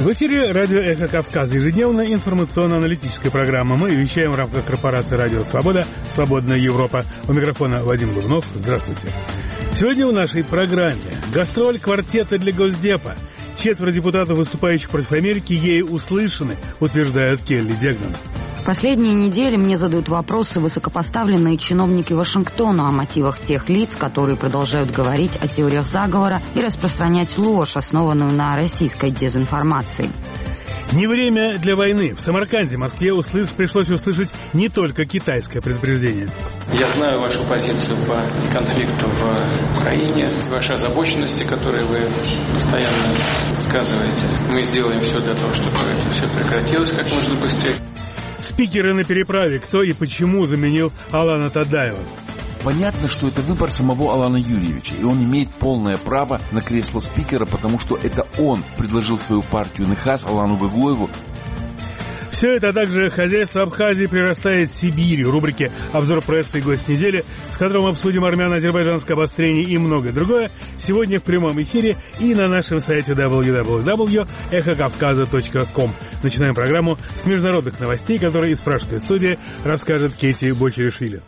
В эфире радио «Эхо Кавказа», ежедневная информационно-аналитическая программа. Мы вещаем в рамках корпорации «Радио Свобода», «Свободная Европа». У микрофона Вадим Лунов. Здравствуйте. Сегодня в нашей программе гастроль квартета для Госдепа. 4 депутатов, выступающих против Америки, ею услышаны, утверждает Келли Дегнан. Последние недели мне задают вопросы высокопоставленные чиновники Вашингтона о мотивах тех лиц, которые продолжают говорить о теориях заговора и распространять ложь, основанную на российской дезинформации. Не время для войны. В Самарканде, Москве пришлось услышать не только китайское предупреждение. Я знаю вашу позицию по конфликту в Украине, ваши озабоченности, которые вы постоянно высказываете. Мы сделаем все для того, чтобы это все прекратилось как можно быстрее. Спикеры на переправе. Кто и почему заменил Алана Тадаева? Понятно, что это выбор самого Алана Юрьевича, и он имеет полное право на кресло спикера, потому что это он предложил свою партию НХАС Алану Гаглоеву. Все это, а также хозяйство Абхазии прирастает Сибирью. Рубрики «Обзор прессы» и «Гость недели», с которым обсудим армяно-азербайджанское обострение и многое другое, сегодня в прямом эфире и на нашем сайте www.эхокавказа.ком. Начинаем программу с международных новостей, которые из пражской студии расскажет Кейси Бочеришвили.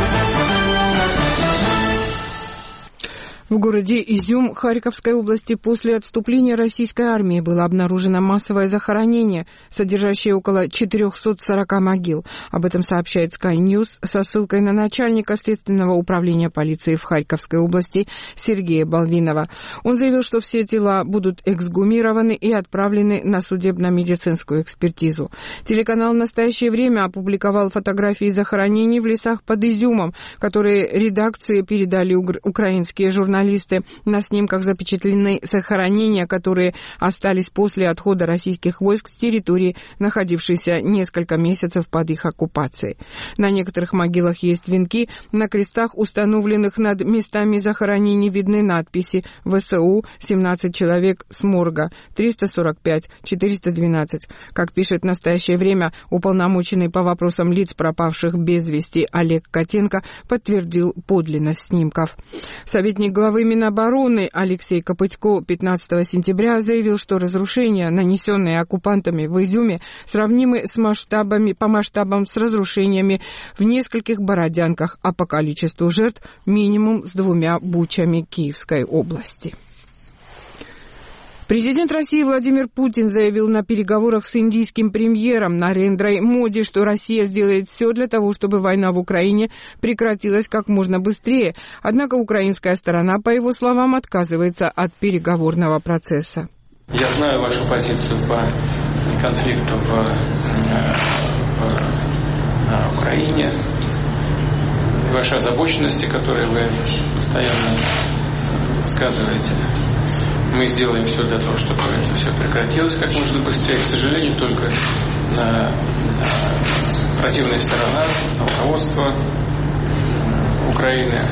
В городе Изюм Харьковской области после отступления российской армии было обнаружено массовое захоронение, содержащее около 440 могил. Об этом сообщает Sky News со ссылкой на начальника Следственного управления полиции в Харьковской области Сергея Балвинова. Он заявил, что все тела будут эксгумированы и отправлены на судебно-медицинскую экспертизу. Телеканал «В настоящее время» опубликовал фотографии захоронений в лесах под Изюмом, которые редакции передали украинские журналисты. На снимках запечатлены захоронения, которые остались после отхода российских войск с территории, находившейся несколько месяцев под их оккупацией. На некоторых могилах есть венки, на крестах, установленных над местами захоронений, видны надписи «ВСУ», 17 человек с морга, 345, 412. Как пишет «В настоящее время», уполномоченный по вопросам лиц, пропавших без вести, Олег Котенко подтвердил подлинность снимков. Советник главы Минобороны Алексей Копытько 15 сентября заявил, что разрушения, нанесенные оккупантами в Изюме, сравнимы по масштабам с разрушениями в нескольких Бородянках, а по количеству жертв минимум с 2 Бучами Киевской области. Президент России Владимир Путин заявил на переговорах с индийским премьером Нарендрой Моди, что Россия сделает все для того, чтобы война в Украине прекратилась как можно быстрее. Однако украинская сторона, по его словам, отказывается от переговорного процесса. Я знаю вашу позицию по конфликту в Украине, ваши озабоченности, которые вы постоянно высказываете. Мы сделаем все для того, чтобы это все прекратилось как можно быстрее. К сожалению, только противная сторона, руководство Украины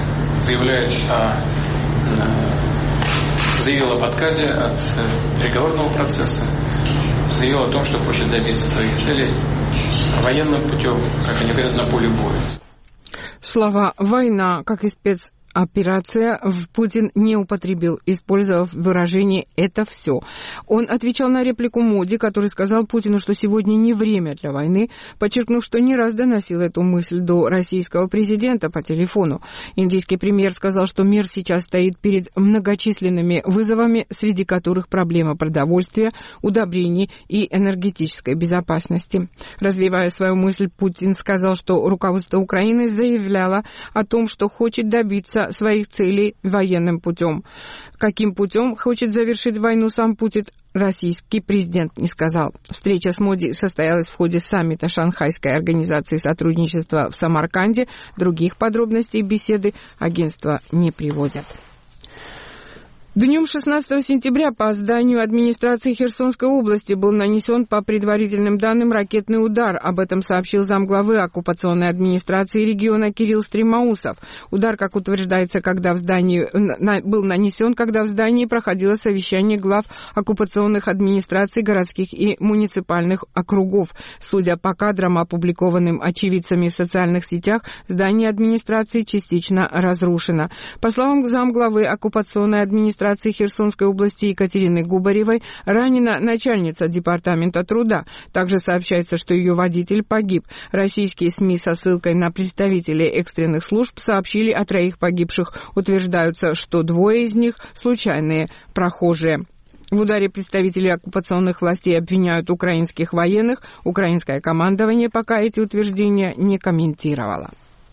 заявило об отказе от переговорного процесса, заявило о том, что хочет добиться своих целей военным путем, как они говорят, на поле боя. Слова «война», как и спецоперация, Путин не употребил, использовав выражение «это все». Он отвечал на реплику Моди, который сказал Путину, что сегодня не время для войны, подчеркнув, что не раз доносил эту мысль до российского президента по телефону. Индийский премьер сказал, что мир сейчас стоит перед многочисленными вызовами, среди которых проблема продовольствия, удобрений и энергетической безопасности. Развивая свою мысль, Путин сказал, что руководство Украины заявляло о том, что хочет добиться своих целей военным путем. Каким путем хочет завершить войну сам Путин, российский президент не сказал. Встреча с Моди состоялась в ходе саммита Шанхайской организации сотрудничества в Самарканде. Других подробностей беседы агентство не приводят. Днем 16 сентября по зданию администрации Херсонской области был нанесен, по предварительным данным, ракетный удар. Об этом сообщил замглавы оккупационной администрации региона Кирилл Стремоусов. Удар, как утверждается, был нанесен, когда в здании проходило совещание глав оккупационных администраций городских и муниципальных округов. Судя по кадрам, опубликованным очевидцами в социальных сетях, здание администрации частично разрушено. По словам замглавы оккупационной администрации администрации Херсонской области Екатерины Губаревой ранена начальница департамента труда. Также сообщается, что ее водитель погиб. Российские СМИ со ссылкой на представителей экстренных служб сообщили о 3 погибших. Утверждаются, что 2 из них – случайные прохожие. В ударе представители оккупационных властей обвиняют украинских военных. Украинское командование пока эти утверждения не комментировало.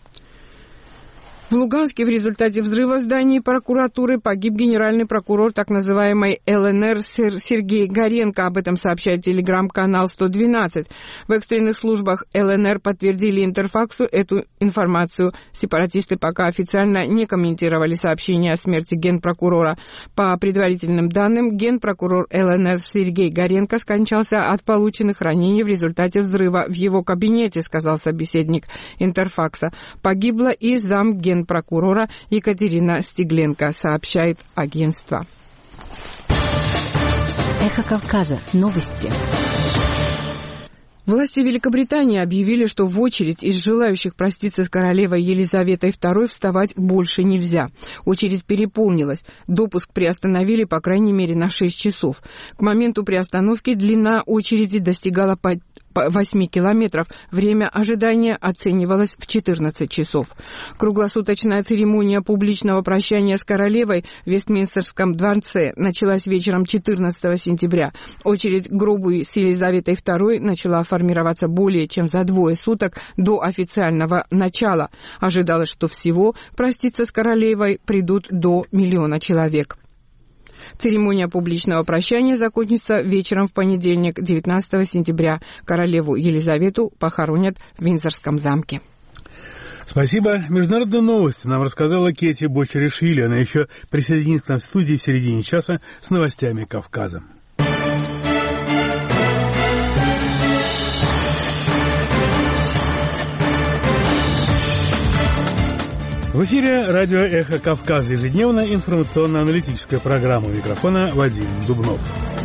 В Луганске в результате взрыва в здании прокуратуры погиб генеральный прокурор так называемой ЛНР Сергей Горенко. Об этом сообщает телеграм-канал 112. В экстренных службах ЛНР подтвердили Интерфаксу эту информацию. Сепаратисты пока официально не комментировали сообщение о смерти генпрокурора. По предварительным данным, генпрокурор ЛНР Сергей Горенко скончался от полученных ранений в результате взрыва в его кабинете, сказал собеседник Интерфакса. Погибла и замгенпрокурора Екатерина Стегленко, сообщает агентство. Эхо Кавказа. Новости. Власти Великобритании объявили, что в очередь из желающих проститься с королевой Елизаветой II вставать больше нельзя. Очередь переполнилась. Допуск приостановили, по крайней мере, на 6 часов. К моменту приостановки длина очереди достигала 8 километров. Время ожидания оценивалось в 14 часов. Круглосуточная церемония публичного прощания с королевой в Вестминстерском дворце началась вечером 14 сентября. Очередь к гробу с Елизаветой II начала формироваться более чем за 2 суток до официального начала. Ожидалось, что всего проститься с королевой придут до 1 миллиона человек. Церемония публичного прощания закончится вечером в понедельник, 19 сентября. Королеву Елизавету похоронят в Виндзорском замке. Спасибо. Международные новости нам рассказала Кети Бочаришвили. Она еще присоединится к нам в студии в середине часа с новостями Кавказа. В эфире радио «Эхо Кавказа», ежедневная информационно-аналитическая программа. У микрофона Вадим Дубнов.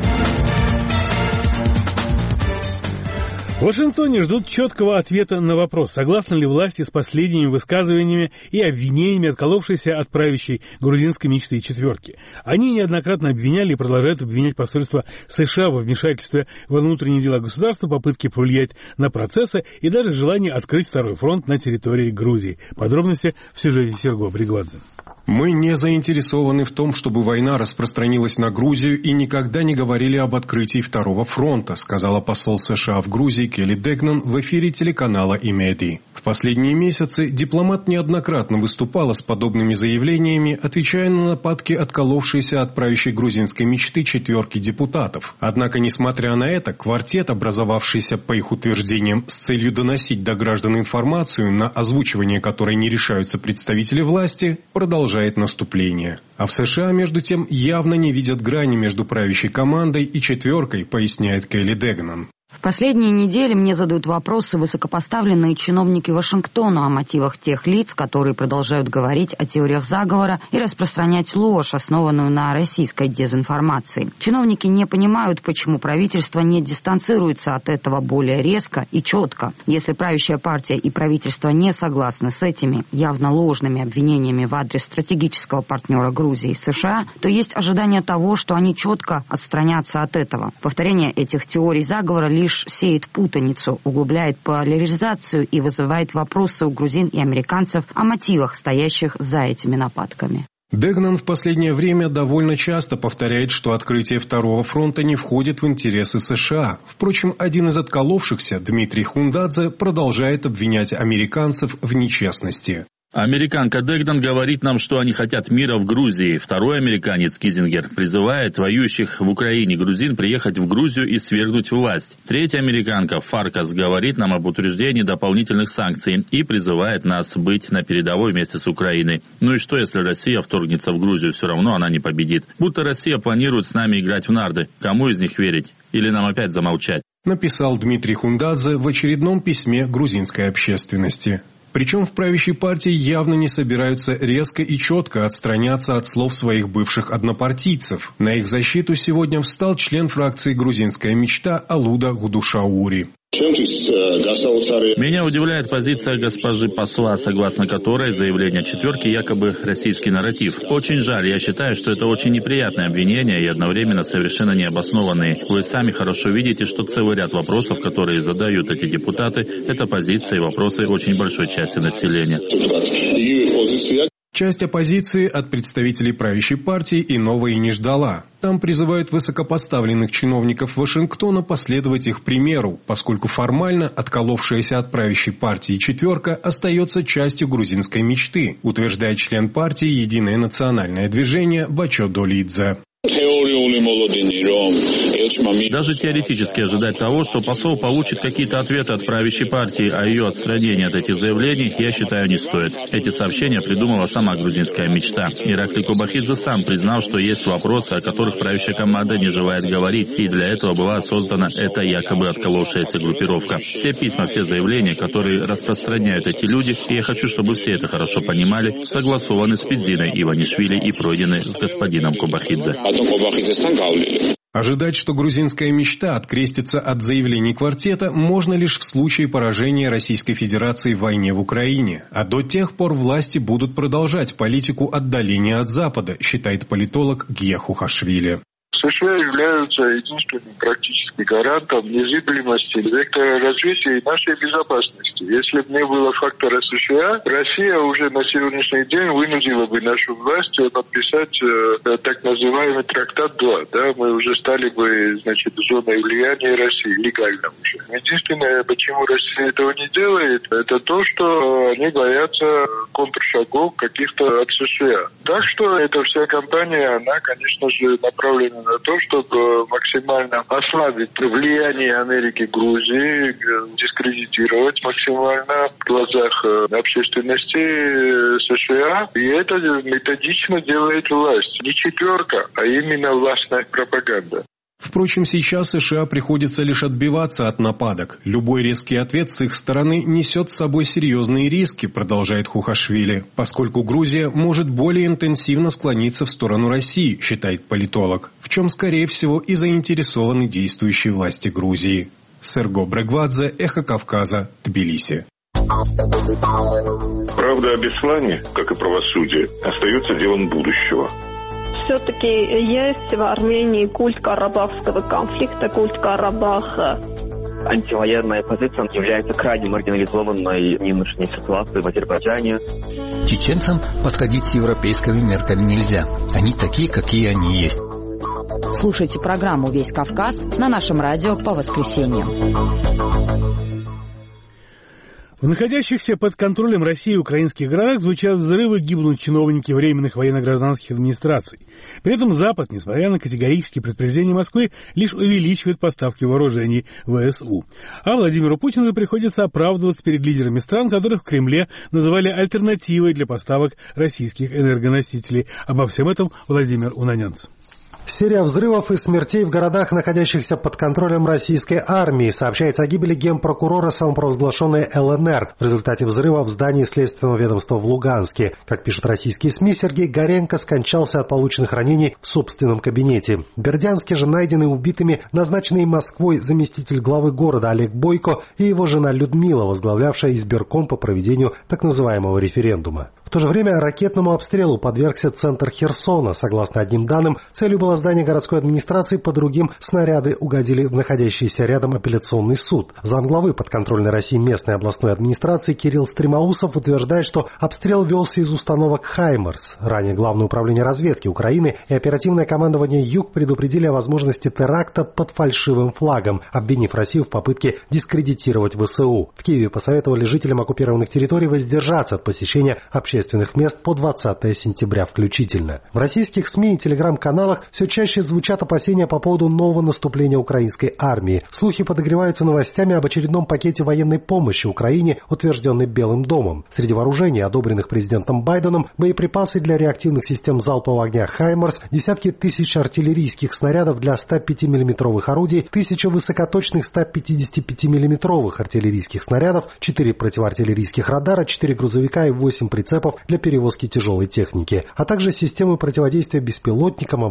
В Вашингтоне ждут четкого ответа на вопрос, согласны ли власти с последними высказываниями и обвинениями, отколовшейся от правящей грузинской мечты четверки. Они неоднократно обвиняли и продолжают обвинять посольство США во вмешательстве во внутренние дела государства, попытке повлиять на процессы и даже желание открыть второй фронт на территории Грузии. Подробности в сюжете Серго Бригвадзе. Мы не заинтересованы в том, чтобы война распространилась на Грузию и никогда не говорили об открытии второго фронта, сказала посол США в Грузии Келли Дегнан в эфире телеканала Имеди. В последние месяцы дипломат неоднократно выступала с подобными заявлениями, отвечая на нападки, отколовшиеся от правящей грузинской мечты четверки депутатов. Однако, несмотря на это, квартет, образовавшийся, по их утверждениям, с целью доносить до граждан информацию, на озвучивание которой не решаются представители власти, продолжает наступление. А в США, между тем, явно не видят грани между правящей командой и четверкой, поясняет Келли Дегнан. В последние недели мне задают вопросы высокопоставленные чиновники Вашингтона о мотивах тех лиц, которые продолжают говорить о теориях заговора и распространять ложь, основанную на российской дезинформации. Чиновники не понимают, почему правительство не дистанцируется от этого более резко и четко. Если правящая партия и правительство не согласны с этими явно ложными обвинениями в адрес стратегического партнера Грузии и США, то есть ожидание того, что они четко отстранятся от этого. Повторение этих теорий заговора лишь сеет путаницу, углубляет поляризацию и вызывает вопросы у грузин и американцев о мотивах, стоящих за этими нападками. Дегнан в последнее время довольно часто повторяет, что открытие второго фронта не входит в интересы США. Впрочем, один из отколовшихся, Дмитрий Хундадзе, продолжает обвинять американцев в нечестности. Американка Дегнан говорит нам, что они хотят мира в Грузии. Второй американец Кизингер призывает воюющих в Украине грузин приехать в Грузию и свергнуть власть. Третья американка Фаркас говорит нам об утверждении дополнительных санкций и призывает нас быть на передовой вместе с Украиной. Ну и что, если Россия вторгнется в Грузию, все равно она не победит. Будто Россия планирует с нами играть в нарды. Кому из них верить? Или нам опять замолчать? Написал Дмитрий Хундадзе в очередном письме грузинской общественности. Причем в правящей партии явно не собираются резко и четко отстраняться от слов своих бывших однопартийцев. На их защиту сегодня встал член фракции «Грузинская мечта» Алуда Гудушаури. Меня удивляет позиция госпожи посла, согласно которой заявление четверки якобы российский нарратив. Очень жаль, я считаю, что это очень неприятное обвинение и одновременно совершенно необоснованные. Вы сами хорошо видите, что целый ряд вопросов, которые задают эти депутаты, это позиции и вопросы очень большой части населения. Часть оппозиции от представителей правящей партии иного и не ждала. Там призывают высокопоставленных чиновников Вашингтона последовать их примеру, поскольку формально отколовшаяся от правящей партии четверка остается частью грузинской мечты, утверждает член партии «Единое национальное движение» Бачо Долидзе. Даже теоретически ожидать того, что посол получит какие-то ответы от правящей партии о ее отстранении от этих заявлений, я считаю, не стоит. Эти сообщения придумала сама грузинская мечта. Иракли Кобахидзе сам признал, что есть вопросы, о которых правящая команда не желает говорить, и для этого была создана эта якобы отколовшаяся группировка. Все письма, все заявления, которые распространяют эти люди, и я хочу, чтобы все это хорошо понимали, согласованы с Федзиной Иванишвили и пройдены с господином Кобахидзе. Ожидать, что грузинская мечта открестится от заявлений квартета, можно лишь в случае поражения Российской Федерации в войне в Украине. А до тех пор власти будут продолжать политику отдаления от Запада, считает политолог Гия Хухашвили. США являются единственным практически гарантом незыблемости вектора развития и нашей безопасности. Если бы не было фактора США, Россия уже на сегодняшний день вынудила бы нашу власть подписать так называемый трактат 2. Да? Мы уже стали бы, зоной влияния России, легально уже. Единственное, почему Россия этого не делает, это то, что они боятся контршагов каких-то от США. Так что эта вся кампания, она, конечно же, направлена на то, чтобы максимально ослабить влияние Америки в Грузии, дискредитировать максимально в глазах общественности США. И это методично делает власть. Не четверка, а именно властная пропаганда. Впрочем, сейчас США приходится лишь отбиваться от нападок. Любой резкий ответ с их стороны несет с собой серьезные риски, продолжает Хухашвили, поскольку Грузия может более интенсивно склониться в сторону России, считает политолог, в чем, скорее всего, и заинтересованы действующие власти Грузии. Серго Брегвадзе, Эхо Кавказа, Тбилиси. Правда о Беслане, как и правосудие, остается делом будущего. Все-таки есть в Армении культ карабахского конфликта, культ Карабаха. Антивоенная позиция является крайне маргинализованной в нынешней ситуации в Азербайджане. Чеченцам подходить с европейскими мерками нельзя. Они такие, какие они есть. Слушайте программу «Весь Кавказ» на нашем радио по воскресеньям. В находящихся под контролем России украинских городах звучат взрывы, гибнут чиновники временных военно-гражданских администраций. При этом Запад, несмотря на категорические предупреждения Москвы, лишь увеличивает поставки вооружений ВСУ. А Владимиру Путину приходится оправдываться перед лидерами стран, которых в Кремле называли альтернативой для поставок российских энергоносителей. Обо всем этом Владимир Унанянц. Серия взрывов и смертей в городах, находящихся под контролем российской армии. Сообщается о гибели генпрокурора самопровозглашенной ЛНР в результате взрыва в здании Следственного ведомства в Луганске. Как пишут российские СМИ, Сергей Горенко скончался от полученных ранений в собственном кабинете. В Бердянске же найдены убитыми назначенный Москвой заместитель главы города Олег Бойко и его жена Людмила, возглавлявшая избирком по проведению так называемого референдума. В то же время ракетному обстрелу подвергся центр Херсона. Согласно одним данным, целью было здание городской администрации, по другим снаряды угодили в находящийся рядом апелляционный суд. Замглавы подконтрольной России местной областной администрации Кирилл Стремоусов утверждает, что обстрел велся из установок «Хаймарс». Ранее Главное управление разведки Украины и оперативное командование «Юг» предупредили о возможности теракта под фальшивым флагом, обвинив Россию в попытке дискредитировать ВСУ. В Киеве посоветовали жителям оккупированных территорий воздержаться от посещения общественных мест по 20 сентября включительно. В российских СМИ и телеграм-каналах все чаще звучат опасения по поводу нового наступления украинской армии. Слухи подогреваются новостями об очередном пакете военной помощи Украине, утвержденный Белым домом. Среди вооружений, одобренных президентом Байденом, боеприпасы для реактивных систем залпового огня «Хаймарс», десятки тысяч артиллерийских снарядов для 105 миллиметровых орудий, 1000 высокоточных 155 миллиметровых артиллерийских снарядов, 4 противоартиллерийских радара, 4 грузовика и 8 прицепов для перевозки тяжелой техники, а также системы противодействия беспилотникам, оборудование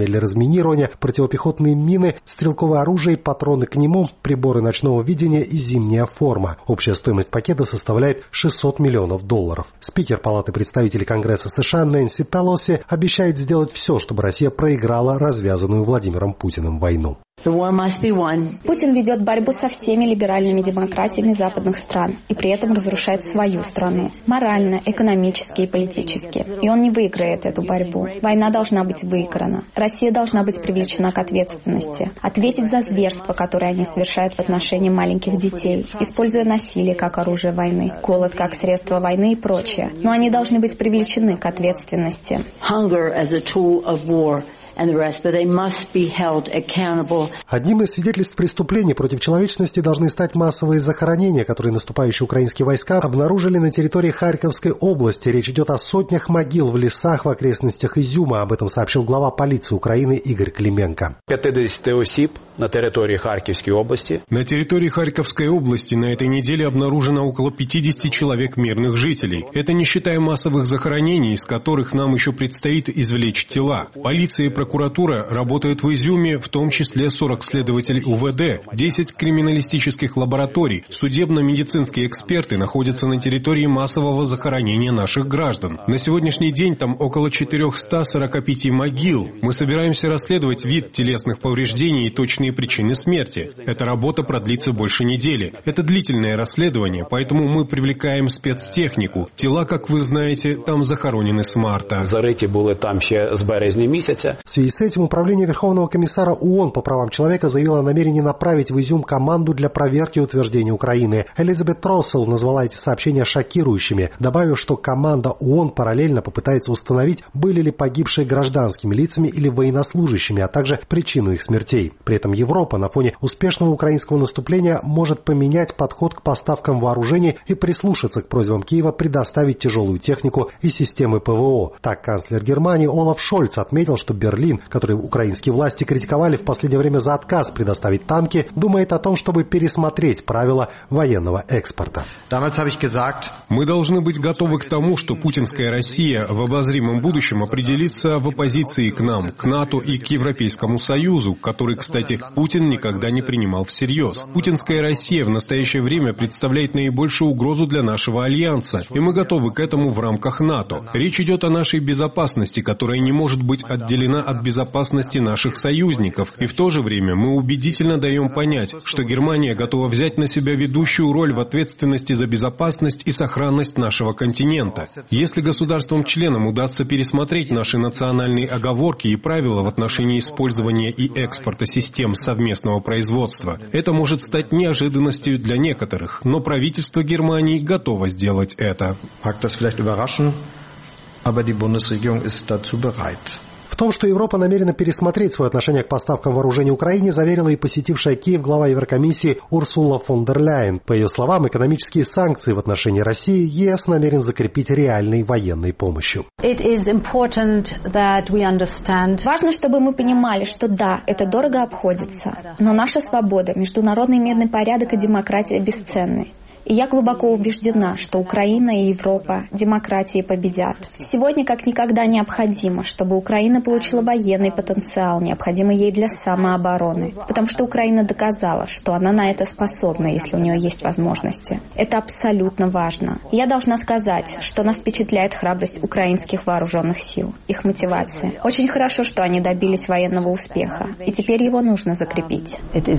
оборудование для разминирования, противопехотные мины, стрелковое оружие, патроны к нему, приборы ночного видения и зимняя форма. Общая стоимость пакета составляет $600 миллионов. Спикер Палаты представителей Конгресса США Нэнси Пелоси обещает сделать все, чтобы Россия проиграла развязанную Владимиром Путиным войну. Путин ведет борьбу со всеми либеральными демократиями западных стран и при этом разрушает свою страну. Морально, экономически и политически. И он не выиграет эту борьбу. Война должна быть выиграна. Россия должна быть привлечена к ответственности. Ответить за зверства, которые они совершают в отношении маленьких детей, используя насилие как оружие войны, голод как средство войны и прочее. Но они должны быть привлечены к ответственности. Одним из свидетельств преступлений против человечности должны стать массовые захоронения, которые наступающие украинские войска обнаружили на территории Харьковской области. Речь идет о сотнях могил в лесах в окрестностях Изюма. Об этом сообщил глава полиции Украины Игорь Клименко. 50 осіб на территории Харьковской области. На территории Харьковской области на этой неделе обнаружено около 50 человек мирных жителей. Это не считая массовых захоронений, из которых нам еще предстоит извлечь тела. Полиция и прокуратура работают в Изюме, в том числе 40 следователей УВД, 10 криминалистических лабораторий, судебно-медицинские эксперты находятся на территории массового захоронения наших граждан. На сегодняшний день там около 445 могил. Мы собираемся расследовать вид телесных повреждений и точные причины смерти. Эта работа продлится больше недели. Это длительное расследование, поэтому мы привлекаем спецтехнику. Тела, как вы знаете, там захоронены с марта. Зариті були там ще з березня місяця. В связи с этим Управление Верховного комиссара ООН по правам человека заявило о намерении направить в Изюм команду для проверки утверждений Украины. Элизабет Россел назвала эти сообщения шокирующими, добавив, что команда ООН параллельно попытается установить, были ли погибшие гражданскими лицами или военнослужащими, а также причину их смертей. При этом Европа на фоне успешного украинского наступления может поменять подход к поставкам вооружений и прислушаться к просьбам Киева предоставить тяжелую технику и системы ПВО. Так канцлер Германии Олаф Шольц отметил, что Берлин, который украинские власти критиковали в последнее время за отказ предоставить танки, думает о том, чтобы пересмотреть правила военного экспорта. Мы должны быть готовы к тому, что путинская Россия в обозримом будущем определится в оппозиции к нам, к НАТО и к Европейскому Союзу, который, кстати, Путин никогда не принимал всерьез. Путинская Россия в настоящее время представляет наибольшую угрозу для нашего альянса, и мы готовы к этому в рамках НАТО. Речь идет о нашей безопасности, которая не может быть отделена от безопасности наших союзников, и в то же время мы убедительно даем понять, что Германия готова взять на себя ведущую роль в ответственности за безопасность и сохранность нашего континента. Если государствам-членам удастся пересмотреть наши национальные оговорки и правила в отношении использования и экспорта систем совместного производства, это может стать неожиданностью для некоторых, но правительство Германии готово сделать это. В том, что Европа намерена пересмотреть свое отношение к поставкам вооружений Украине, заверила и посетившая Киев глава Еврокомиссии Урсула фон дер Ляйен. По ее словам, экономические санкции в отношении России ЕС намерен закрепить реальной военной помощью. Важно, чтобы мы понимали, что да, это дорого обходится, но наша свобода, международный мирный порядок и демократия бесценны. И я глубоко убеждена, что Украина и Европа, демократии победят. Сегодня как никогда необходимо, чтобы Украина получила военный потенциал, необходимый ей для самообороны. Потому что Украина доказала, что она на это способна, если у нее есть возможности. Это абсолютно важно. Я должна сказать, что нас впечатляет храбрость украинских вооруженных сил, их мотивация. Очень хорошо, что они добились военного успеха, и теперь его нужно закрепить.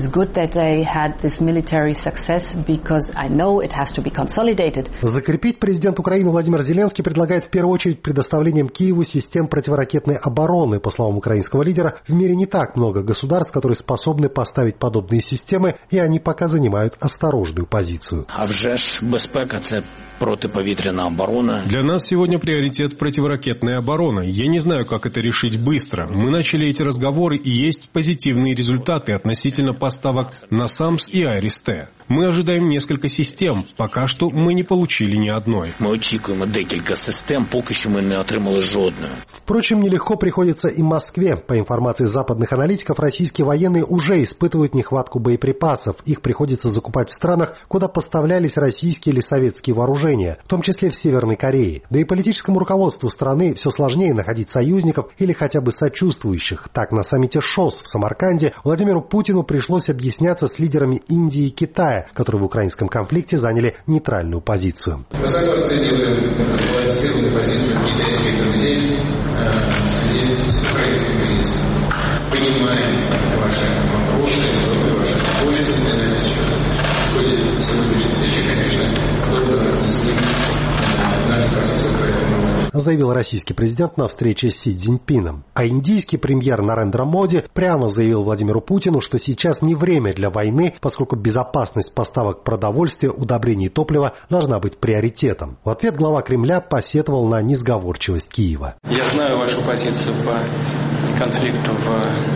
Закрепить президент Украины Владимир Зеленский предлагает в первую очередь предоставлением Киеву систем противоракетной обороны. По словам украинского лидера, в мире не так много государств, которые способны поставить подобные системы, и они пока занимают осторожную позицию. А вже ж безпека – це протиповітряна оборона. Для нас сегодня приоритет противоракетная оборона. Я не знаю, как это решить быстро. Мы начали эти разговоры, и есть позитивные результаты относительно поставок NASAMS и IRIS-T. Мы ожидаем несколько систем. Пока что мы не получили ни одной. Ми очікуємо декілька систем, поки що ми не отримали жодної. Впрочем, нелегко приходится и Москве. По информации западных аналитиков, российские военные уже испытывают нехватку боеприпасов. Их приходится закупать в странах, куда поставлялись российские или советские вооружения, в том числе в Северной Корее. Да и политическому руководству страны все сложнее находить союзников или хотя бы сочувствующих. Так, на саммите ШОС в Самарканде Владимиру Путину пришлось объясняться с лидерами Индии и Китая, которые в украинском конфликте заняли нейтральную позицию. Высоко оцениваем сбалансированную позицию китайских друзей с украинской позиции. Понимаем ваши вопросы, ваши почты на этот счет. В ходе сегодняшней встречи, конечно, долго разъясним нашу позицию по этому вопросу. Заявил российский президент на встрече с Си Цзиньпином. А индийский премьер Нарендра Моди прямо заявил Владимиру Путину, что сейчас не время для войны, поскольку безопасность поставок продовольствия, удобрений и топлива должна быть приоритетом. В ответ глава Кремля посетовал на несговорчивость Киева. Я знаю вашу позицию по конфликту в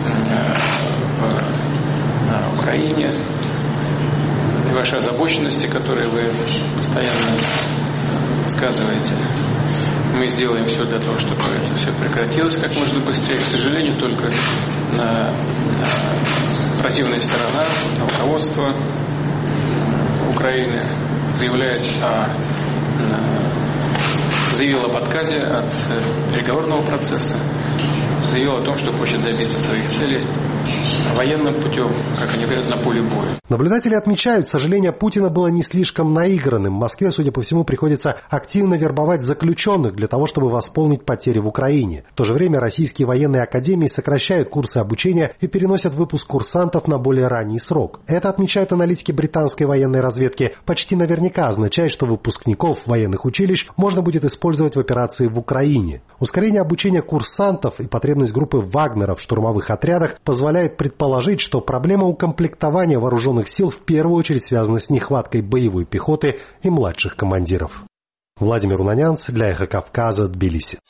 Украине, и ваши озабоченности, которые вы постоянно высказываете. Мы сделаем все для того, чтобы это все прекратилось как можно быстрее. К сожалению, только противная сторона, руководство Украины заявил об отказе от переговорного процесса, заявил о том, что хочет добиться своих целей военным путем, как они говорят, на поле боя. Наблюдатели отмечают, сожаление Путина было не слишком наигранным. В Москве, судя по всему, приходится активно вербовать заключенных для того, чтобы восполнить потери в Украине. В то же время российские военные академии сокращают курсы обучения и переносят выпуск курсантов на более ранний срок. Это, отмечают аналитики британской военной разведки, почти наверняка означает, что выпускников военных училищ можно будет использовать в операции в Украине. Ускорение обучения курсантов и потребность группы Вагнера в штурмовых отрядах позволяет предположить, что проблема укомплектования вооруженных сил в первую очередь связана с нехваткой боевой пехоты и младших командиров. Владимир Унанянц для Эхо Кавказа, Тбилиси.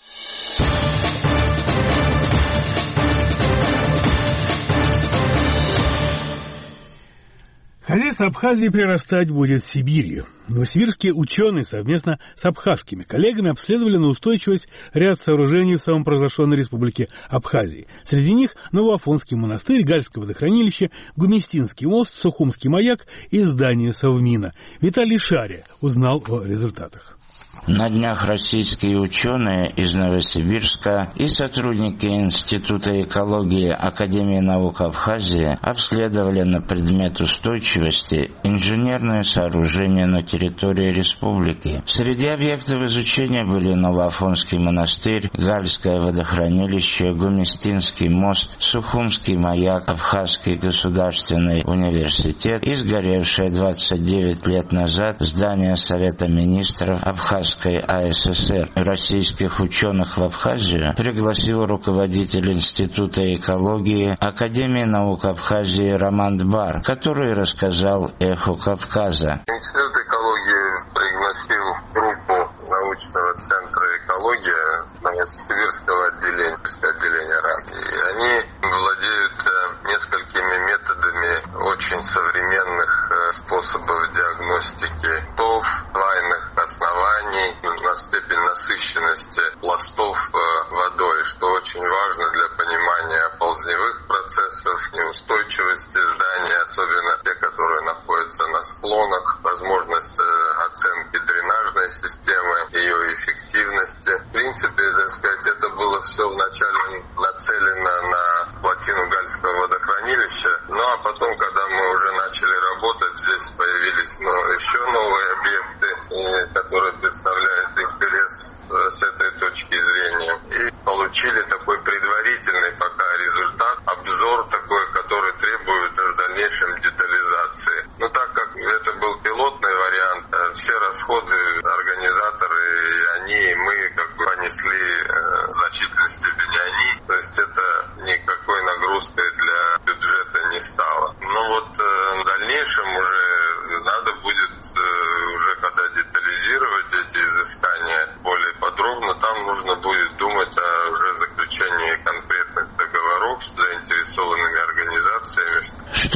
Хозяйство Абхазии прирастать будет Сибирью. Новосибирские ученые совместно с абхазскими коллегами обследовали на устойчивость ряд сооружений в самопровозглашенной республике Абхазии. Среди них Новоафонский монастырь, Гальское водохранилище, Гуместинский мост, Сухумский маяк и здание Совмина. Виталий Шария узнал о результатах. На днях российские ученые из Новосибирска и сотрудники Института экологии Академии наук Абхазии обследовали на предмет устойчивости инженерные сооружения на территории республики. Среди объектов изучения были Новоафонский монастырь, Гальское водохранилище, Гуместинский мост, Сухумский маяк, Абхазский государственный университет и сгоревшее 29 лет назад здание Совета министров Абхазской АССР. Российских ученых в Абхазию пригласил руководитель Института экологии Академии наук Абхазии Роман Дбар, который рассказал Эхо Кавказа. Институт экологии пригласил группу научного центра экология Новосибирского отделения РАН. И они владеют несколькими методами очень современных способов диагностики пластов, твайных оснований, на степень насыщенности пластов водой, что очень важно для понимания оползневых процессов, неустойчивости зданий, особенно те, которые находятся на склонах, возможность оценки дренажной системы, ее эффективности. В принципе, так сказать, это было все вначале нацелено на плотину Гальского водохранилища, ну а потом, когда мы уже начали работать, здесь появились еще новые объекты, которые представляют интерес с этой точки зрения. И получили такой предварительный пока результат, обзор такой, который требует в дальнейшем детализации. Но так как это был пилотный вариант, все расходы организаторы, и они, и мы как бы понесли в значительной степени они. То есть это никакой нагрузкой для бюджета не стало. Но вот в дальнейшем уже надо будет, уже когда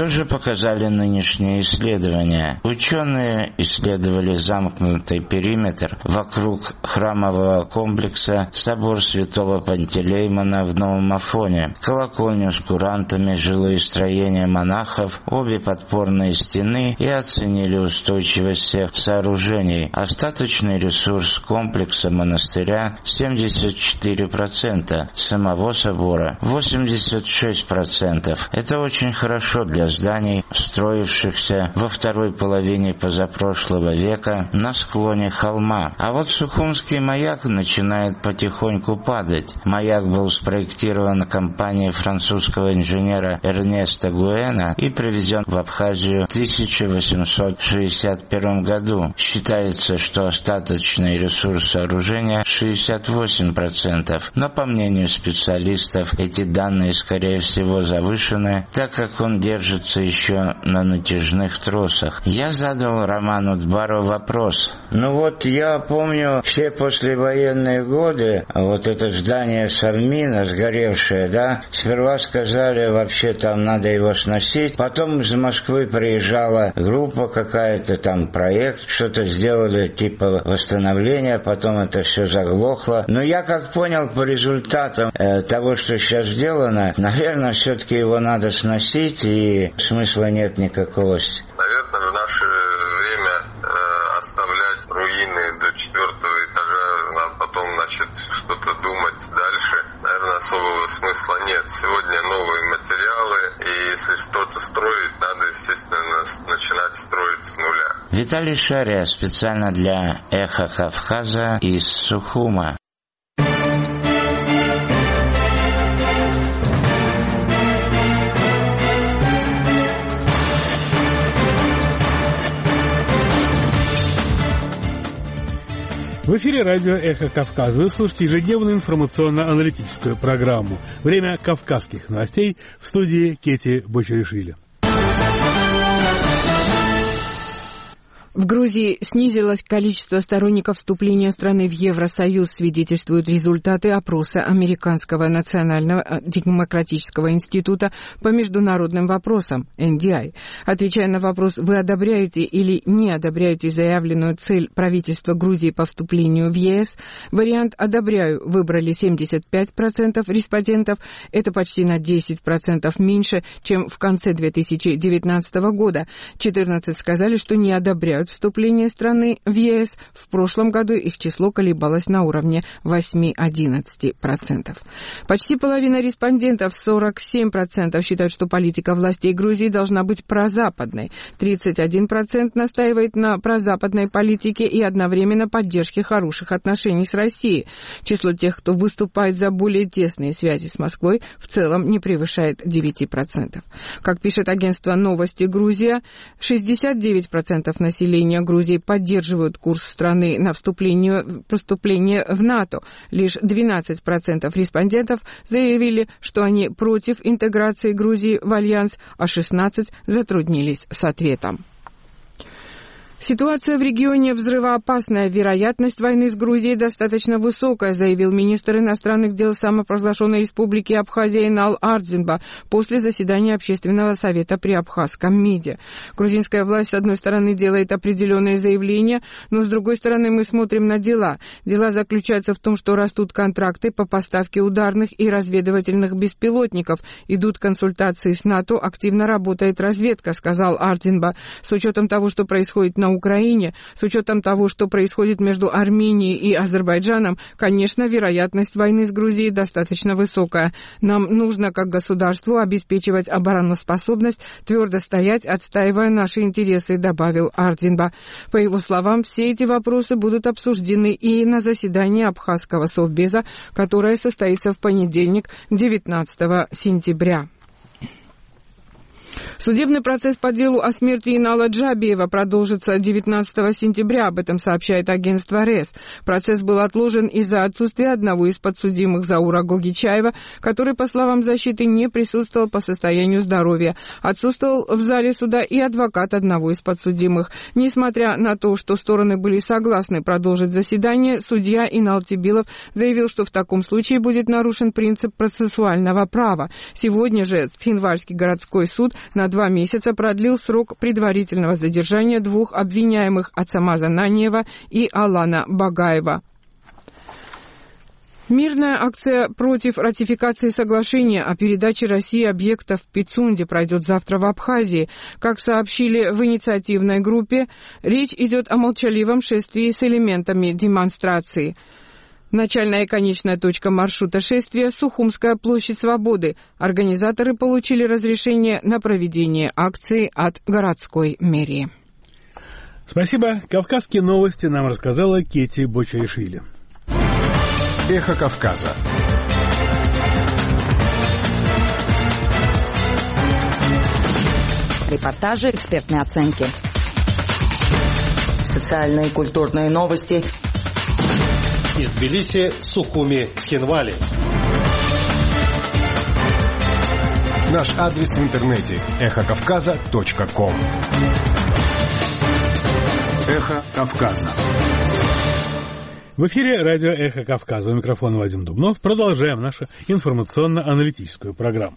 Что же показали нынешние исследования? Ученые исследовали замкнутый периметр вокруг храмового комплекса, собор Святого Пантелеймона в Новом Афоне, колокольню с курантами, жилые строения монахов, обе подпорные стены и оценили устойчивость всех сооружений. Остаточный ресурс комплекса монастыря 74%, самого собора 86%. Это очень хорошо для зданий, строившихся во второй половине позапрошлого века на склоне холма. А вот Сухумский маяк начинает потихоньку падать. Маяк был спроектирован компанией французского инженера Эрнеста Гуэна и привезен в Абхазию в 1861 году. Считается, что остаточный ресурс сооружения 68%, но по мнению специалистов эти данные скорее всего завышены, так как он держится еще на натяжных тросах. Я задал Роману Дбару вопрос. Я помню все послевоенные годы, вот это здание Совмина сгоревшее, сперва сказали, вообще там надо его сносить, потом из Москвы приезжала группа какая-то, там проект, что-то сделали типа восстановления, потом это все заглохло. Но я как понял по результатам того, что сейчас сделано, наверное, все-таки его надо сносить, и смысла нет никакого. Наверное, в наше время оставлять руины до 4-го этажа, а потом, что-то думать дальше, наверное, особого смысла нет. Сегодня новые материалы, и если что-то строить, надо, естественно, начинать строить с нуля. Виталий Шария специально для «Эхо Кавказа» из Сухума. В эфире радио «Эхо Кавказа». Вы слушаете ежедневную информационно-аналитическую программу «Время кавказских новостей» в студии Кети Бочаришвили. В Грузии снизилось количество сторонников вступления страны в Евросоюз, свидетельствуют результаты опроса Американского национального демократического института по международным вопросам, NDI. Отвечая на вопрос, вы одобряете или не одобряете заявленную цель правительства Грузии по вступлению в ЕС, вариант «одобряю» выбрали 75% респондентов, это почти на 10% меньше, чем в конце 2019 года. 14% сказали, что не одобряют вступление страны в ЕС. В прошлом году их число колебалось на уровне 8-11%. Почти половина респондентов, 47%, считают, что политика властей Грузии должна быть прозападной. 31% настаивает на прозападной политике и одновременно поддержке хороших отношений с Россией. Число тех, кто выступает за более тесные связи с Москвой, в целом не превышает 9%. Как пишет агентство «Новости Грузия», 69% населения Грузии поддерживают курс страны на вступление в НАТО. Лишь 12% респондентов заявили, что они против интеграции Грузии в Альянс, а 16% затруднились с ответом. Ситуация в регионе взрывоопасная. Вероятность войны с Грузией достаточно высокая, заявил министр иностранных дел самопровозглашенной республики Абхазия Инал Ардзинба после заседания Общественного совета при Абхазском МИДе. Грузинская власть, с одной стороны, делает определенные заявления, но с другой стороны мы смотрим на дела. Дела заключаются в том, что растут контракты по поставке ударных и разведывательных беспилотников, идут консультации с НАТО, активно работает разведка, сказал Ардзинба. С учетом того, что происходит на Украине, с учетом того, что происходит между Арменией и Азербайджаном, конечно, вероятность войны с Грузией достаточно высокая. Нам нужно, как государству, обеспечивать обороноспособность, твердо стоять, отстаивая наши интересы, добавил Ардзинба. По его словам, все эти вопросы будут обсуждены и на заседании Абхазского совбеза, которое состоится в понедельник, 19 сентября. Судебный процесс по делу о смерти Инала Джабиева продолжится 19 сентября, об этом сообщает агентство РЕС. Процесс был отложен из-за отсутствия одного из подсудимых, Заура Гогичаева, который, по словам защиты, не присутствовал по состоянию здоровья. Отсутствовал в зале суда и адвокат одного из подсудимых. Несмотря на то, что стороны были согласны продолжить заседание, судья Инал Тибилов заявил, что в таком случае будет нарушен принцип процессуального права. Сегодня же Цхинвальский городской суд на 2 месяца продлил срок предварительного задержания 2 обвиняемых Ацамаза Наниева и Алана Багаева. Мирная акция против ратификации соглашения о передаче России объектов в Пицунде пройдет завтра в Абхазии. Как сообщили в инициативной группе, речь идет о молчаливом шествии с элементами демонстрации. Начальная и конечная точка маршрута шествия – Сухумская площадь Свободы. Организаторы получили разрешение на проведение акции от городской мэрии. Спасибо. Кавказские новости нам рассказала Кети Бочаришвили. Эхо Кавказа. Репортажи, экспертные оценки. Социальные и культурные новости. Из Тбилиси, Сухуми, Цхинвали. Наш адрес в интернете эхокавказа.ком. Эхо Кавказа. В эфире радио «Эхо Кавказа». У микрофона Вадим Дубнов. Продолжаем нашу информационно-аналитическую программу.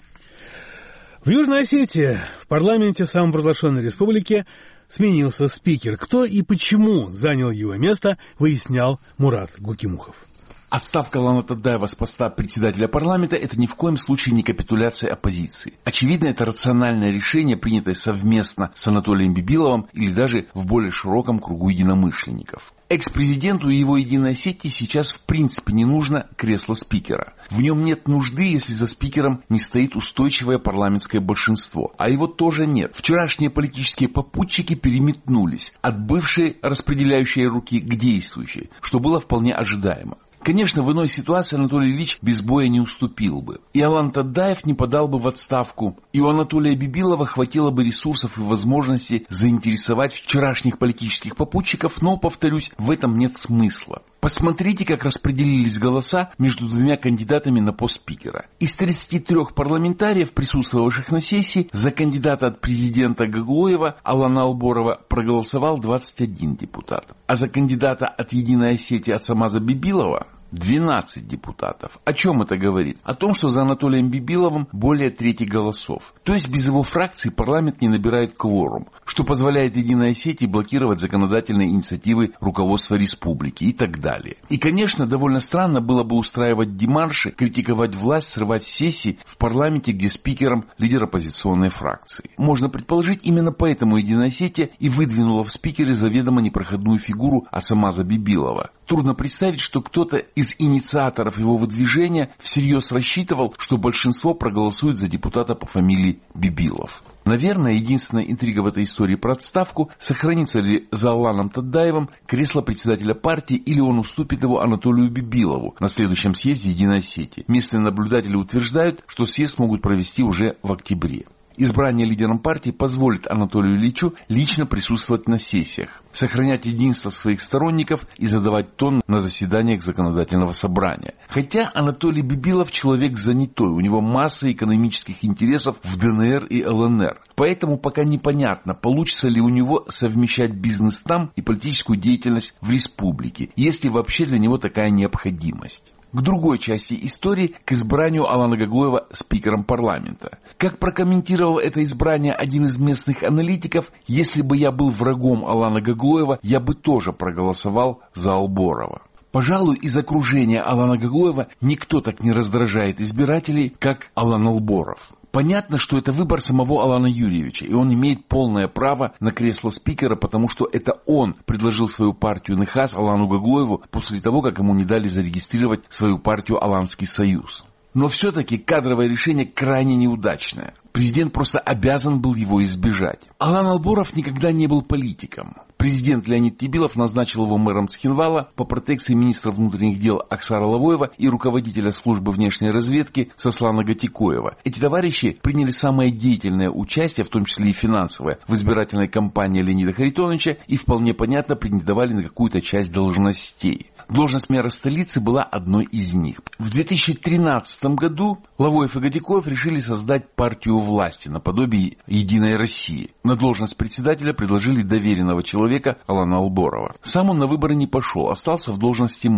В Южной Осетии, в парламенте самопровозглашенной республики, сменился спикер. Кто и почему занял его место, выяснял Мурат Гукимухов. Отставка Алана Тадаева с поста председателя парламента – это ни в коем случае не капитуляция оппозиции. Очевидно, это рациональное решение, принятое совместно с Анатолием Бибиловым или даже в более широком кругу единомышленников. Экс-президенту и его Единой Осетии сейчас в принципе не нужно кресло спикера. В нем нет нужды, если за спикером не стоит устойчивое парламентское большинство. А его тоже нет. Вчерашние политические попутчики переметнулись от бывшей распределяющей руки к действующей, что было вполне ожидаемо. Конечно, в иной ситуации Анатолий Ильич без боя не уступил бы. И Алан Тадаев не подал бы в отставку. И у Анатолия Бибилова хватило бы ресурсов и возможностей заинтересовать вчерашних политических попутчиков, но, повторюсь, в этом нет смысла. Посмотрите, как распределились голоса между 2 кандидатами на пост спикера. Из 33 парламентариев, присутствовавших на сессии, за кандидата от президента Гаглоева Алана Алборова проголосовал 21 депутат. А за кандидата от Единой Осетии Ацамаза Бибилова 12 депутатов. О чем это говорит? О том, что за Анатолием Бибиловым более трети голосов. То есть без его фракции парламент не набирает кворум, что позволяет Единой Осетии блокировать законодательные инициативы руководства республики и так далее. И, конечно, довольно странно было бы устраивать демарши, критиковать власть, срывать сессии в парламенте, где спикером лидер оппозиционной фракции. Можно предположить, именно поэтому Единая Осетия и выдвинула в спикере заведомо непроходную фигуру Ацамаза Бибилова. Трудно представить, что кто-то из инициаторов его выдвижения всерьез рассчитывал, что большинство проголосует за депутата по фамилии Бибилов. Наверное, единственная интрига в этой истории про отставку – сохранится ли за Аланом Тадаевым кресло председателя партии или он уступит его Анатолию Бибилову на следующем съезде Единой Осетии. Местные наблюдатели утверждают, что съезд могут провести уже в октябре. Избрание лидером партии позволит Анатолию Ильичу лично присутствовать на сессиях, сохранять единство своих сторонников и задавать тон на заседаниях законодательного собрания. Хотя Анатолий Бибилов человек занятой, у него масса экономических интересов в ДНР и ЛНР. Поэтому пока непонятно, получится ли у него совмещать бизнес там и политическую деятельность в республике, есть ли вообще для него такая необходимость. К другой части истории, к избранию Алана Гаглоева спикером парламента. Как прокомментировал это избрание один из местных аналитиков, если бы я был врагом Алана Гаглоева, я бы тоже проголосовал за Алборова. Пожалуй, из окружения Алана Гаглоева никто так не раздражает избирателей, как Алан Алборов. Понятно, что это выбор самого Алана Юрьевича, и он имеет полное право на кресло спикера, потому что это он предложил свою партию НХАС Алану Гаглоеву после того, как ему не дали зарегистрировать свою партию Аланский союз. Но все-таки кадровое решение крайне неудачное. Президент просто обязан был его избежать. Алан Алборов никогда не был политиком. Президент Леонид Тебилов назначил его мэром Цхинвала по протекции министра внутренних дел Аксара Лавоева и руководителя службы внешней разведки Сослана Гатикоева. Эти товарищи приняли самое деятельное участие, в том числе и финансовое, в избирательной кампании Леонида Харитоновича и вполне понятно претендовали на какую-то часть должностей. Должность мэра столицы была одной из них. В 2013 году Лавоев и Гатикоев решили создать партию власти наподобие Единой России. На должность председателя предложили доверенного человека Алана Алборова. Сам он на выборы не пошел, остался в должности мэра.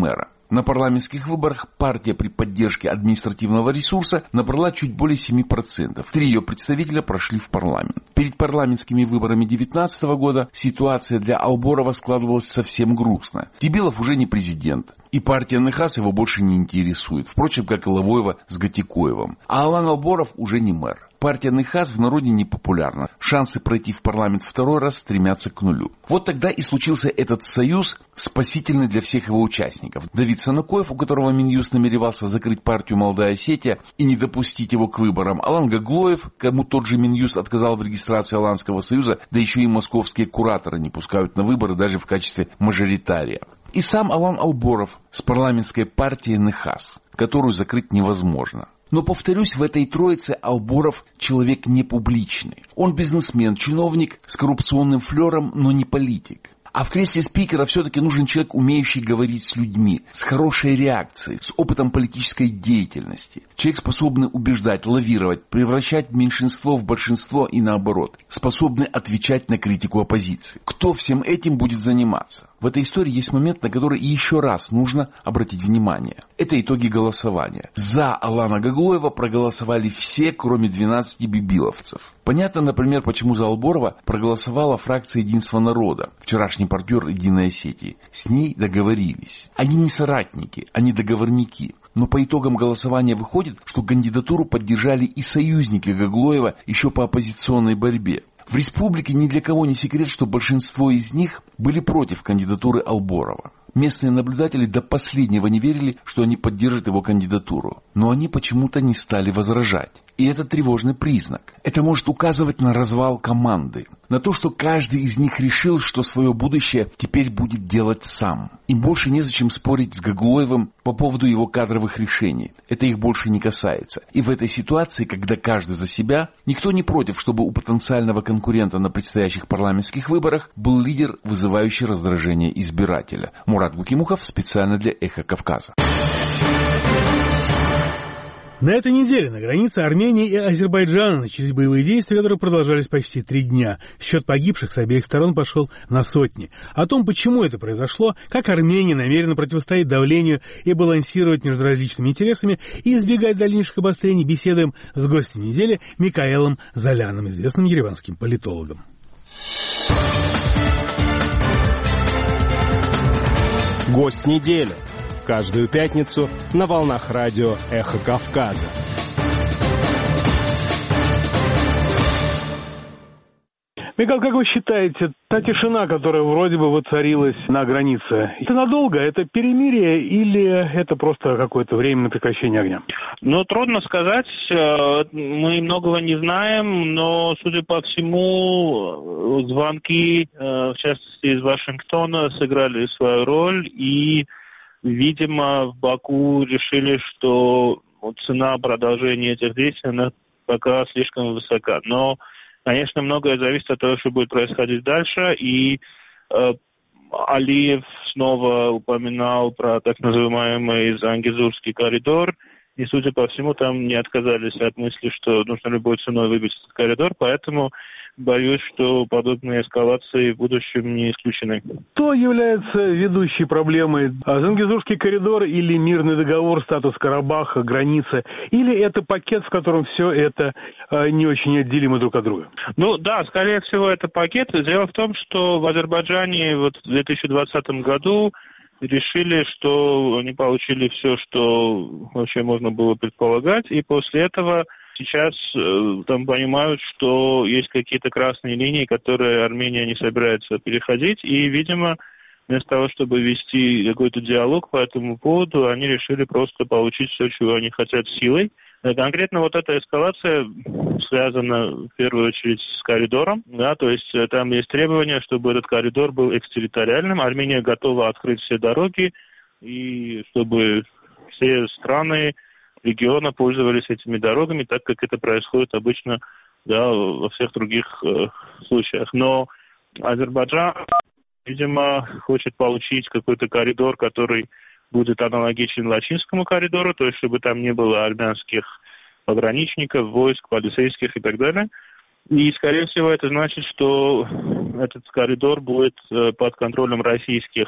На парламентских выборах партия при поддержке административного ресурса набрала чуть более 7%. 3 ее представителя прошли в парламент. Перед парламентскими выборами 2019 года ситуация для Алборова складывалась совсем грустно. Дебилов уже не президент. И партия Нехас его больше не интересует. Впрочем, как и Лавоева с Гатикоевым. А Алан Алборов уже не мэр. Партия Нехас в народе не популярна. Шансы пройти в парламент второй раз стремятся к нулю. Вот тогда и случился этот союз, спасительный для всех его участников. Давид Санакоев, у которого Минюст намеревался закрыть партию «Молодая Осетия» и не допустить его к выборам. Алан Гаглоев, кому тот же Минюст отказал в регистрации Аланского союза, да еще и московские кураторы не пускают на выборы даже в качестве мажоритария. И сам Алан Алборов с парламентской партией Нехас, которую закрыть невозможно. Но, повторюсь, в этой троице Алборов человек не публичный. Он бизнесмен, чиновник с коррупционным флером, но не политик. А в кресле спикера все-таки нужен человек, умеющий говорить с людьми, с хорошей реакцией, с опытом политической деятельности. Человек, способный убеждать, лавировать, превращать меньшинство в большинство и наоборот. Способный отвечать на критику оппозиции. Кто всем этим будет заниматься? В этой истории есть момент, на который еще раз нужно обратить внимание. Это итоги голосования. За Алана Гаглоева проголосовали все, кроме 12 бибиловцев. Понятно, например, почему за Алборова проголосовала фракция «Единства народа», вчерашний партнер «Единой Осетии». С ней договорились. Они не соратники, они договорники. Но по итогам голосования выходит, что кандидатуру поддержали и союзники Гаглоева еще по оппозиционной борьбе. В республике ни для кого не секрет, что большинство из них были против кандидатуры Алборова. Местные наблюдатели до последнего не верили, что они поддержат его кандидатуру. Но они почему-то не стали возражать. И это тревожный признак. Это может указывать на развал команды. На то, что каждый из них решил, что свое будущее теперь будет делать сам. Им больше незачем спорить с Гаглоевым по поводу его кадровых решений. Это их больше не касается. И в этой ситуации, когда каждый за себя, никто не против, чтобы у потенциального конкурента на предстоящих парламентских выборах был лидер, вызывающий раздражение избирателя. Мурат Гукимухов специально для «Эхо Кавказа». На этой неделе на границе Армении и Азербайджана начались боевые действия, которые продолжались почти 3 дня. Счет погибших с обеих сторон пошел на сотни. О том, почему это произошло, как Армения намерена противостоять давлению и балансировать между различными интересами и избегать дальнейших обострений, беседуем с гостем недели Микаэлом Золяном, известным ереванским политологом. Гость недели. Каждую пятницу на волнах радио «Эхо Кавказа». Микаэл, как вы считаете, та тишина, которая вроде бы воцарилась на границе, это надолго? Это перемирие или это просто какое-то временное прекращение огня? Ну, трудно сказать. Мы многого не знаем, но, судя по всему, звонки, в частности, из Вашингтона, сыграли свою роль, и видимо, в Баку решили, что цена продолжения этих действий, она пока слишком высока. Но, конечно, многое зависит от того, что будет происходить дальше. И Алиев снова упоминал про так называемый Зангезурский коридор. И, судя по всему, там не отказались от мысли, что нужно любой ценой выбить этот коридор. Поэтому боюсь, что подобные эскалации в будущем не исключены. Что является ведущей проблемой? Зангезурский коридор или мирный договор, статус Карабаха, граница? Или это пакет, в котором все это не очень отделимо друг от друга? Ну да, скорее всего, это пакет. Дело в том, что в Азербайджане в 2020 году решили, что они получили все, что вообще можно было предполагать, и после этого сейчас там понимают, что есть какие-то красные линии, которые Армения не собирается переходить, и, видимо, вместо того, чтобы вести какой-то диалог по этому поводу, они решили просто получить все, чего они хотят, силой. Конкретно вот эта эскалация связана в первую очередь с коридором, да, то есть там есть требования, чтобы этот коридор был экстерриториальным. Армения готова открыть все дороги, и чтобы все страны региона пользовались этими дорогами, так как это происходит обычно, да, во всех других случаях. Но Азербайджан, видимо, хочет получить какой-то коридор, который будет аналогичен Лачинскому коридору, то есть чтобы там не было армянских пограничников, войск, полицейских и так далее. И, скорее всего, это значит, что этот коридор будет под контролем российских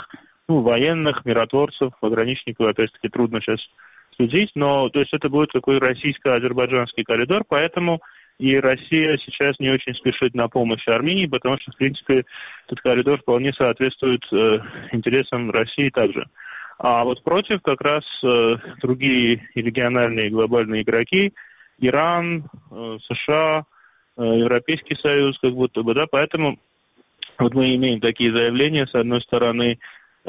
военных, миротворцев, пограничников, опять-таки трудно сейчас судить, но то есть это будет такой российско-азербайджанский коридор, поэтому и Россия сейчас не очень спешит на помощь Армении, потому что, в принципе, этот коридор вполне соответствует интересам России также. А вот против как раз другие региональные глобальные игроки, Иран, США, Европейский Союз, как будто бы, да, поэтому вот мы имеем такие заявления, с одной стороны,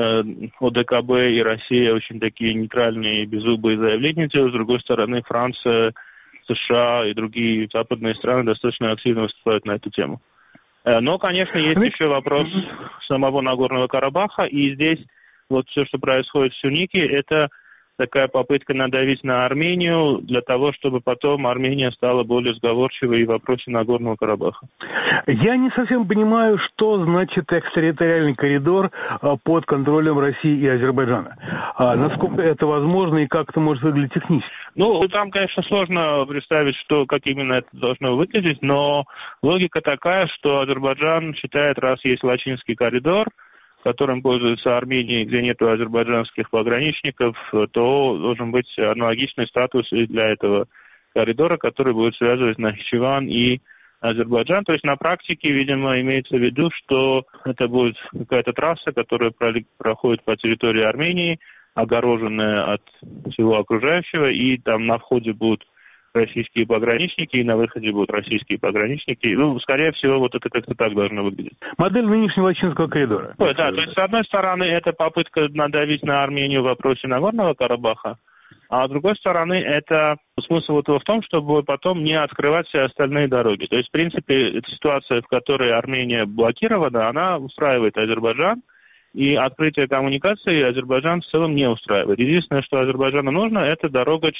ОДКБ и Россия очень такие нейтральные, беззубые заявления делают, с другой стороны, Франция, США и другие западные страны достаточно активно выступают на эту тему. Но, конечно, есть еще вопрос самого Нагорного Карабаха, и здесь вот все, что происходит в Сюнике, это такая попытка надавить на Армению для того, чтобы потом Армения стала более сговорчивой в вопросе Нагорного Карабаха. Я не совсем понимаю, что значит экстерриториальный коридор под контролем России и Азербайджана. Насколько это возможно и как это может выглядеть технически? Ну, там, конечно, сложно представить, как именно это должно выглядеть, но логика такая, что Азербайджан считает, раз есть Лачинский коридор, которым пользуется Армения, где нет азербайджанских пограничников, то должен быть аналогичный статус и для этого коридора, который будет связывать Нахичеван и Азербайджан. То есть на практике, видимо, имеется в виду, что это будет какая-то трасса, которая проходит по территории Армении, огороженная от всего окружающего, и там на входе будут российские пограничники, и на выходе будут российские пограничники. Ну, скорее всего, вот это как-то так должно выглядеть. Модель нынешнего Лачинского коридора. Да, то есть, с одной стороны, это попытка надавить на Армению в вопросе Нагорного Карабаха, а с другой стороны, это смысл этого в том, чтобы потом не открывать все остальные дороги. То есть, в принципе, эта ситуация, в которой Армения блокирована, она устраивает Азербайджан, и открытие коммуникации Азербайджан в целом не устраивает. Единственное, что Азербайджану нужно, это дорога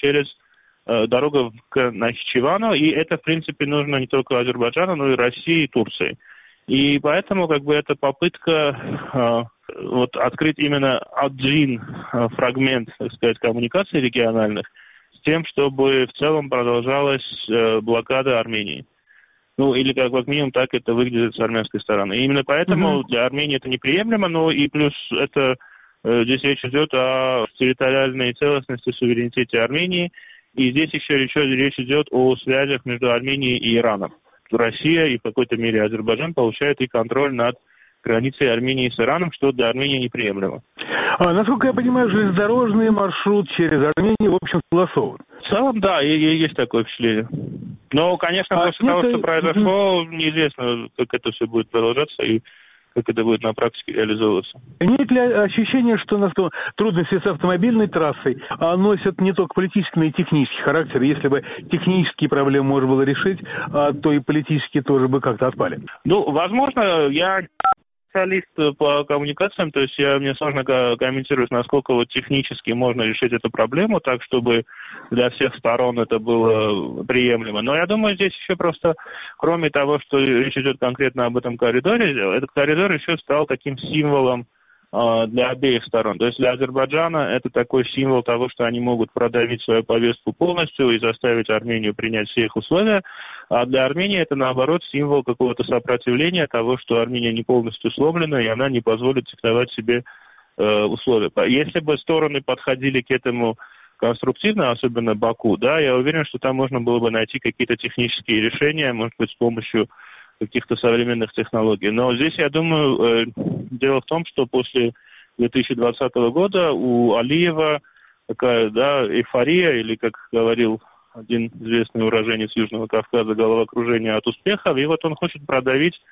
к Нахичевану, и это, в принципе, нужно не только Азербайджану, но и России и Турции. И поэтому, это попытка открыть именно один фрагмент, так сказать, коммуникаций региональных, с тем, чтобы в целом продолжалась блокада Армении. Ну, или как минимум так это выглядит с армянской стороны. И именно поэтому для Армении это неприемлемо, но и плюс это здесь речь идет о территориальной целостности, суверенитете Армении, и здесь еще речь идет о связях между Арменией и Ираном. Россия и в какой-то мере Азербайджан получают и контроль над границей Армении с Ираном, что для Армении неприемлемо. Насколько я понимаю, железнодорожный маршрут через Армению, в общем, согласован. В целом, да, есть такое впечатление. Но, конечно, после того, что произошло, неизвестно, как это все будет продолжаться и как это будет на практике реализовываться. Нет ли ощущения, что трудности с автомобильной трассой носят не только политический, но и технический характер? Если бы технические проблемы можно было решить, то и политические тоже бы как-то отпали. Ну, возможно, я специалист по коммуникациям, то есть мне сложно комментировать, насколько технически можно решить эту проблему так, чтобы для всех сторон это было приемлемо. Но я думаю, здесь еще просто, кроме того, что речь идет конкретно об этом коридоре, этот коридор еще стал таким символом для обеих сторон. То есть для Азербайджана это такой символ того, что они могут продавить свою повестку полностью и заставить Армению принять все их условия, а для Армении это, наоборот, символ какого-то сопротивления того, что Армения не полностью сломлена, и она не позволит диктовать себе условия. Если бы стороны подходили к этому конструктивно, особенно Баку, да, я уверен, что там можно было бы найти какие-то технические решения, может быть, с помощью каких-то современных технологий. Но здесь, я думаю, дело в том, что после 2020 года у Алиева такая, эйфория, или, как говорил один известный уроженец Южного Кавказа, головокружение от успехов, и вот он хочет продавить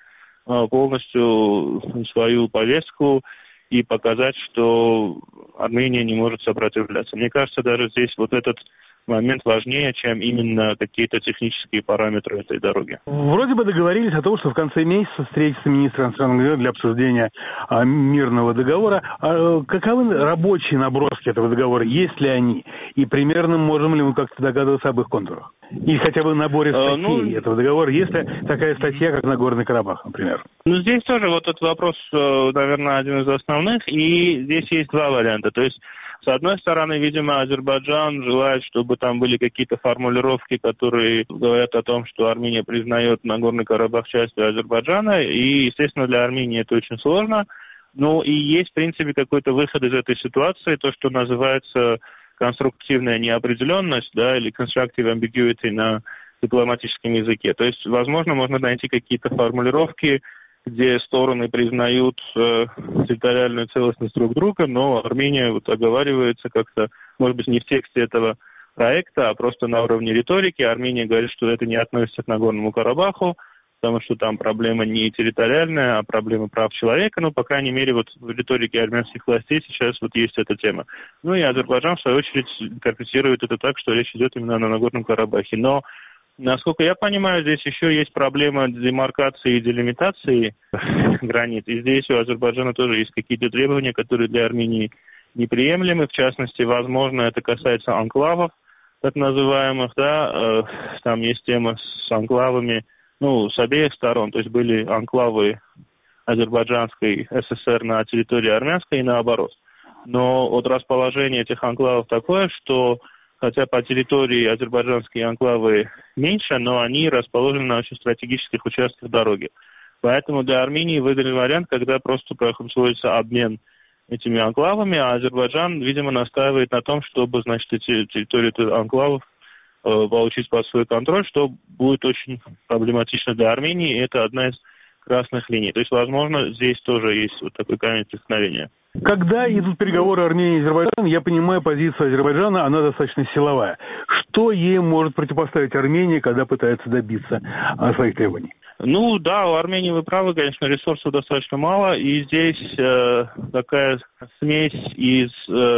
полностью свою повестку и показать, что Армения не может сопротивляться. Мне кажется, даже здесь этот момент важнее, чем именно какие-то технические параметры этой дороги. Вроде бы договорились о том, что в конце месяца встретятся министры иностранных дел для обсуждения мирного договора. Каковы рабочие наброски этого договора? Есть ли они? И примерно можем ли мы как-то догадываться об их контурах? Или хотя бы наборе статей этого договора? Есть ли такая статья, как Нагорный Карабах, например? Ну, здесь тоже этот вопрос, наверное, один из основных. И здесь есть два варианта. То есть, с одной стороны, видимо, Азербайджан желает, чтобы там были какие-то формулировки, которые говорят о том, что Армения признает Нагорный Карабах частью Азербайджана, и, естественно, для Армении это очень сложно. Ну и есть, в принципе, какой-то выход из этой ситуации, то, что называется конструктивная неопределенность, да, или constructive ambiguity на дипломатическом языке. То есть, возможно, можно найти какие-то формулировки, где стороны признают территориальную целостность друг друга, но Армения вот оговаривается как-то, может быть, не в тексте этого проекта, а просто на уровне риторики. Армения говорит, что это не относится к Нагорному Карабаху, потому что там проблема не территориальная, а проблема прав человека. Ну, по крайней мере, вот в риторике армянских властей сейчас вот есть эта тема. Ну и Азербайджан, в свою очередь, интерпретирует это так, что речь идет именно о Нагорном Карабахе. Но, насколько я понимаю, здесь еще есть проблема демаркации и делимитации границ. И здесь у Азербайджана тоже есть какие-то требования, которые для Армении неприемлемы. В частности, возможно, это касается анклавов, так называемых, да. Там есть тема с анклавами, ну, с обеих сторон, то есть были анклавы Азербайджанской ССР на территории армянской и наоборот. Но вот расположение этих анклавов такое, что хотя по территории азербайджанские анклавы меньше, но они расположены на очень стратегических участках дороги. Поэтому для Армении выгодный вариант, когда просто производится обмен этими анклавами, а Азербайджан, видимо, настаивает на том, чтобы, значит, эти территории анклавов получить под свой контроль, что будет очень проблематично для Армении, и это одна из красных линий. То есть, возможно, здесь тоже есть вот такой камень преткновения. Когда идут переговоры Армении и Азербайджана, я понимаю, позиция Азербайджана, она достаточно силовая. Что ей может противопоставить Армения, когда пытается добиться своих требований? Ну да, у Армении, вы правы, конечно, ресурсов достаточно мало, и здесь такая смесь из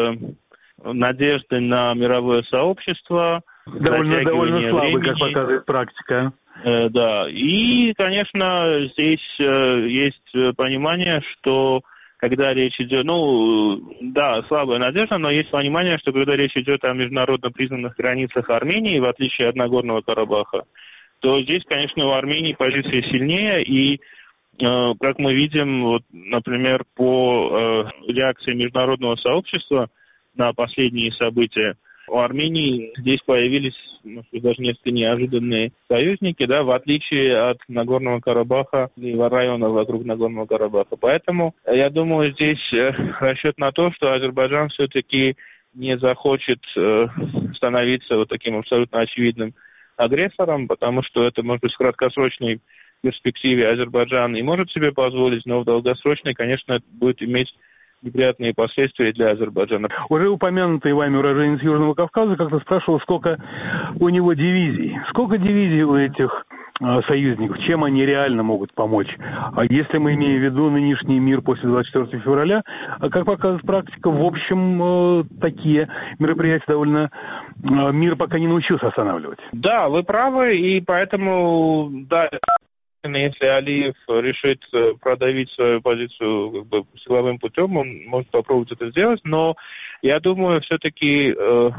надежды на мировое сообщество, довольно слабый, как показывает практика. Да, и, конечно, здесь есть понимание, что когда речь идет, ну, да, слабая надежда, но есть понимание, что когда речь идет о международно признанных границах Армении, в отличие от Нагорного Карабаха, то здесь, конечно, у Армении позиция сильнее, и, как мы видим, вот, например, по реакции международного сообщества на последние события, у Армении здесь появились, может быть, даже несколько неожиданные союзники, да, в отличие от Нагорного Карабаха и района вокруг Нагорного Карабаха. Поэтому, я думаю, здесь расчет на то, что Азербайджан все-таки не захочет становиться вот таким абсолютно очевидным агрессором, потому что это, может быть, в краткосрочной перспективе Азербайджан и может себе позволить, но в долгосрочной, конечно, это будет иметь неприятные последствия для Азербайджана. Уже упомянутый вами уроженец Южного Кавказа как-то спрашивал, сколько у него дивизий. Сколько дивизий у этих союзников? Чем они реально могут помочь? А если мы имеем в виду нынешний мир после 24 февраля, как показывает практика, в общем, такие мероприятия довольно мир пока не научился останавливать. Да, вы правы, и поэтому, да, если Алиев решит продавить свою позицию как бы силовым путем, он может попробовать это сделать, но я думаю, все-таки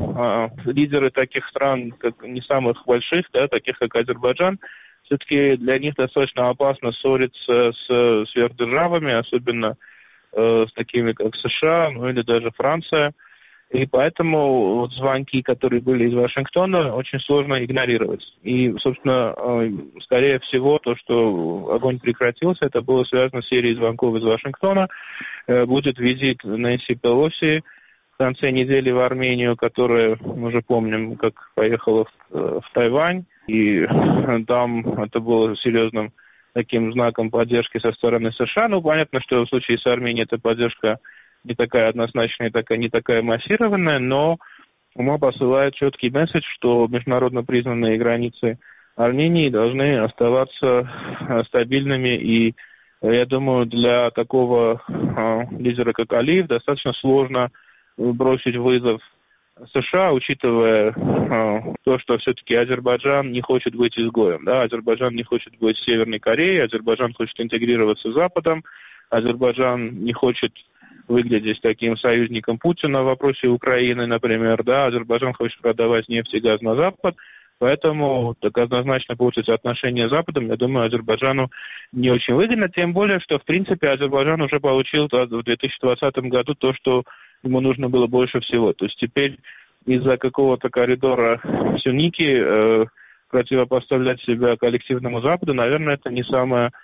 лидеры таких стран, как не самых больших, да, таких как Азербайджан, все-таки для них достаточно опасно ссориться с сверхдержавами, особенно с такими как США, ну или даже Франция. И поэтому вот звонки, которые были из Вашингтона, очень сложно игнорировать. И, собственно, скорее всего, то, что огонь прекратился, это было связано с серией звонков из Вашингтона. Будет визит Нэнси Пелоси в конце недели в Армению, которая, мы уже помним, как поехала в Тайвань. И там это было серьезным таким знаком поддержки со стороны США. Ну, понятно, что в случае с Арменией эта поддержка не такая однозначная, не такая массированная, но УМА посылает четкий месседж, что международно признанные границы Армении должны оставаться стабильными. И я думаю, для такого лидера, как Алиев, достаточно сложно бросить вызов США, учитывая то, что все-таки Азербайджан не хочет быть изгоем. Да? Азербайджан не хочет быть Северной Кореей, Азербайджан хочет интегрироваться с Западом, Азербайджан не хочет выглядеть таким союзником Путина в вопросе Украины, например, да, Азербайджан хочет продавать нефть и газ на Запад, поэтому так однозначно портить отношения с Западом, я думаю, Азербайджану не очень выгодно, тем более, что, в принципе, Азербайджан уже получил в 2020 году то, что ему нужно было больше всего. То есть теперь из-за какого-то коридора сюнники противопоставлять себя коллективному Западу, наверное, это не самая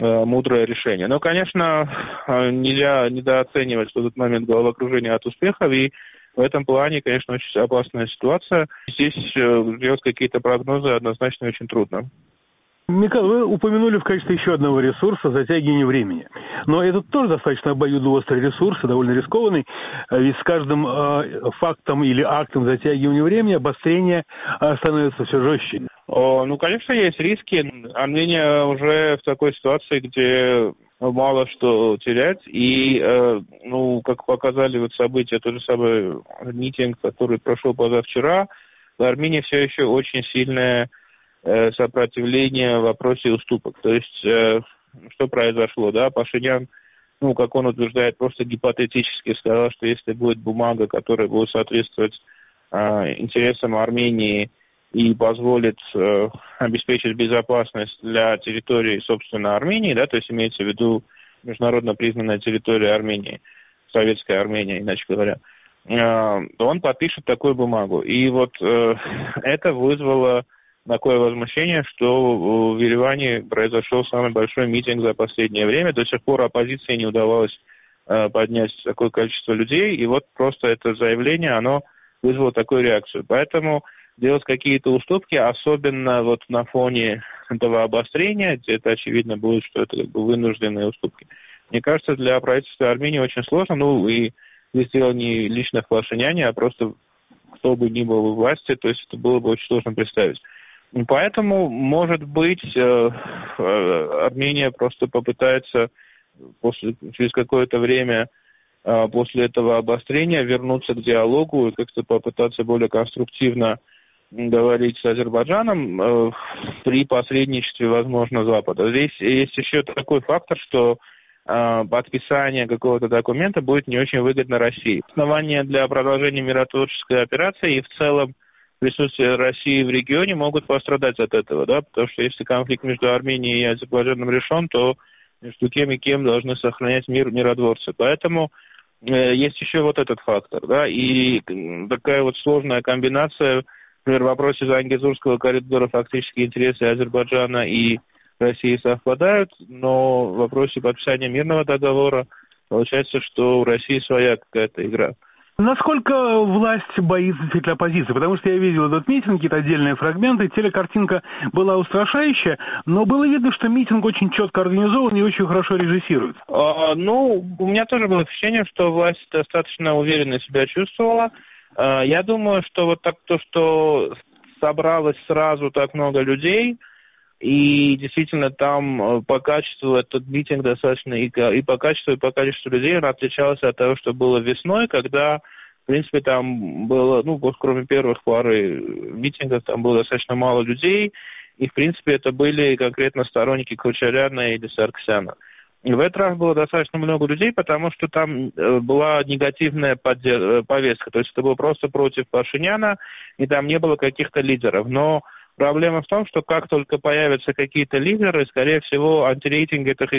мудрое решение. Но, конечно, нельзя недооценивать в этот момент головокружение от успехов, и в этом плане, конечно, очень опасная ситуация. Здесь делать какие-то прогнозы однозначно очень трудно. Михаил, вы упомянули в качестве еще одного ресурса затягивание времени. Но это тоже достаточно обоюдоострый ресурс, довольно рискованный. Ведь с каждым фактом или актом затягивания времени обострение становится все жестче. Конечно, есть риски. Армения уже в такой ситуации, где мало что терять. И, как показали вот события, тот же самый митинг, который прошел позавчера, в Армении все еще очень сильное сопротивление в вопросе уступок. То есть, что произошло, да, Пашинян, как он утверждает, просто гипотетически сказал, что если будет бумага, которая будет соответствовать интересам Армении и позволит обеспечить безопасность для территории, собственно, Армении, да, то есть имеется в виду международно признанная территория Армении, советская Армения, иначе говоря, то он подпишет такую бумагу. И вот это вызвало такое возмущение, что в Ереване произошел самый большой митинг за последнее время. До сих пор оппозиции не удавалось поднять такое количество людей, и вот просто это заявление, оно вызвало такую реакцию. Поэтому делать какие-то уступки, особенно вот на фоне этого обострения, где это очевидно будет, что это вынужденные уступки. Мне кажется, для правительства Армении очень сложно, и здесь дело не лично в Пашиняне, а просто кто бы ни был у власти, то есть это было бы очень сложно представить. Поэтому, может быть, Армения просто попытается через какое-то время после этого обострения вернуться к диалогу и как-то попытаться более конструктивно говорить с Азербайджаном при посредничестве, возможно, Запада. Здесь есть еще такой фактор, что подписание какого-то документа будет не очень выгодно России. Основания для продолжения миротворческой операции и в целом присутствие России в регионе могут пострадать от этого, да, потому что если конфликт между Арменией и Азербайджаном решен, то между кем и кем должны сохранять миротворцы. Поэтому есть еще вот этот фактор, да, и такая вот сложная комбинация, например, в вопросе Зангезурского коридора фактически интересы Азербайджана и России совпадают, но в вопросе подписания мирного договора получается, что у России своя какая-то игра. Насколько власть боится действительно оппозиции? Потому что я видел этот митинг, какие-то отдельные фрагменты, телекартинка была устрашающая, но было видно, что митинг очень четко организован и очень хорошо режиссирует. У меня тоже было впечатление, что власть достаточно уверенно себя чувствовала. Я думаю, что вот так то, что собралось сразу так много людей, и действительно там по качеству этот митинг достаточно и по качеству, и по количеству людей он отличался от того, что было весной, когда, в принципе, там было, кроме первых пары митингов, там было достаточно мало людей, и, в принципе, это были конкретно сторонники Кочаряна или Сарксяна. И в этот раз было достаточно много людей, потому что там была негативная повестка, то есть это было просто против Пашиняна, и там не было каких-то лидеров, но проблема в том, что как только появятся какие-то лидеры, скорее всего, антирейтинг этих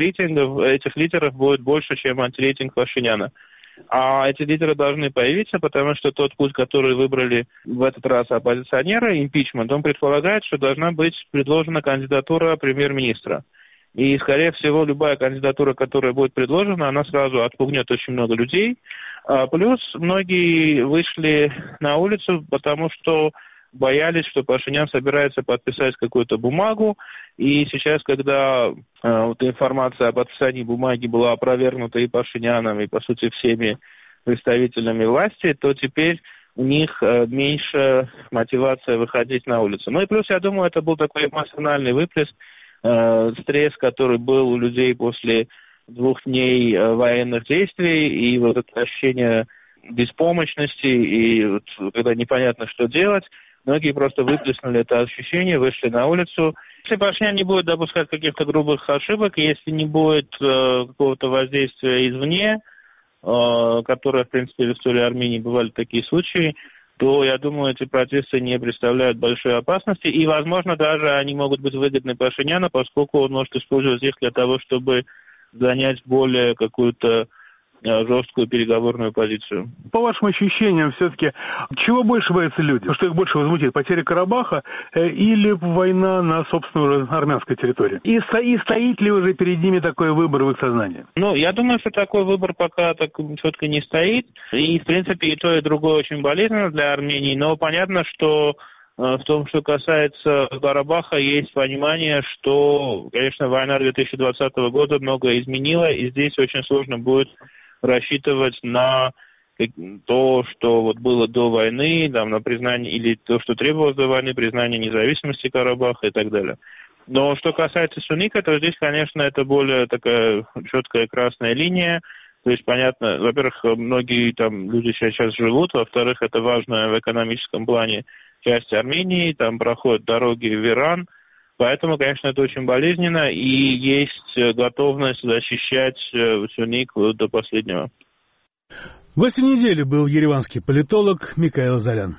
лидеров будет больше, чем антирейтинг Пашиняна. А эти лидеры должны появиться, потому что тот путь, который выбрали в этот раз оппозиционеры, импичмент, он предполагает, что должна быть предложена кандидатура премьер-министра. И, скорее всего, любая кандидатура, которая будет предложена, она сразу отпугнет очень много людей. Плюс многие вышли на улицу, потому что боялись, что Пашинян собирается подписать какую-то бумагу, и сейчас, когда информация о подписании бумаги была опровергнута и Пашиняном, и, по сути, всеми представителями власти, то теперь у них меньше мотивация выходить на улицу. И плюс, я думаю, это был такой эмоциональный выплеск, стресс, который был у людей после 2 дней военных действий, и вот это ощущение беспомощности, и вот, когда непонятно, что делать, многие просто выплеснули это ощущение, вышли на улицу. Если Пашинян не будет допускать каких-то грубых ошибок, если не будет какого-то воздействия извне, которое, в принципе, в истории Армении бывали такие случаи, то, я думаю, эти протесты не представляют большой опасности. И, возможно, даже они могут быть выгодны Пашиняну, поскольку он может использовать их для того, чтобы занять более какую-то жесткую переговорную позицию. По вашим ощущениям, все-таки, чего больше боятся люди? Что их больше возмутит? Потеря Карабаха или война на собственной армянской территории? И стоит ли уже перед ними такой выбор в их сознании? Я думаю, что такой выбор пока так четко не стоит. И, в принципе, и то, и другое очень болезненно для Армении. Но понятно, что в том, что касается Карабаха, есть понимание, что, конечно, война 2020 года многое изменила, и здесь очень сложно будет рассчитывать на то, что вот было до войны, там, на признание, или то, что требовалось до войны, признание независимости Карабаха и так далее. Но что касается Суника, то здесь, конечно, это более такая четкая красная линия. То есть, понятно, во-первых, многие там люди сейчас живут, во-вторых, это важно в экономическом плане часть Армении, там проходят дороги в Иран, поэтому, конечно, это очень болезненно, и есть готовность защищать Сюник до последнего. Гостем недели был ереванский политолог Микаэл Зарян.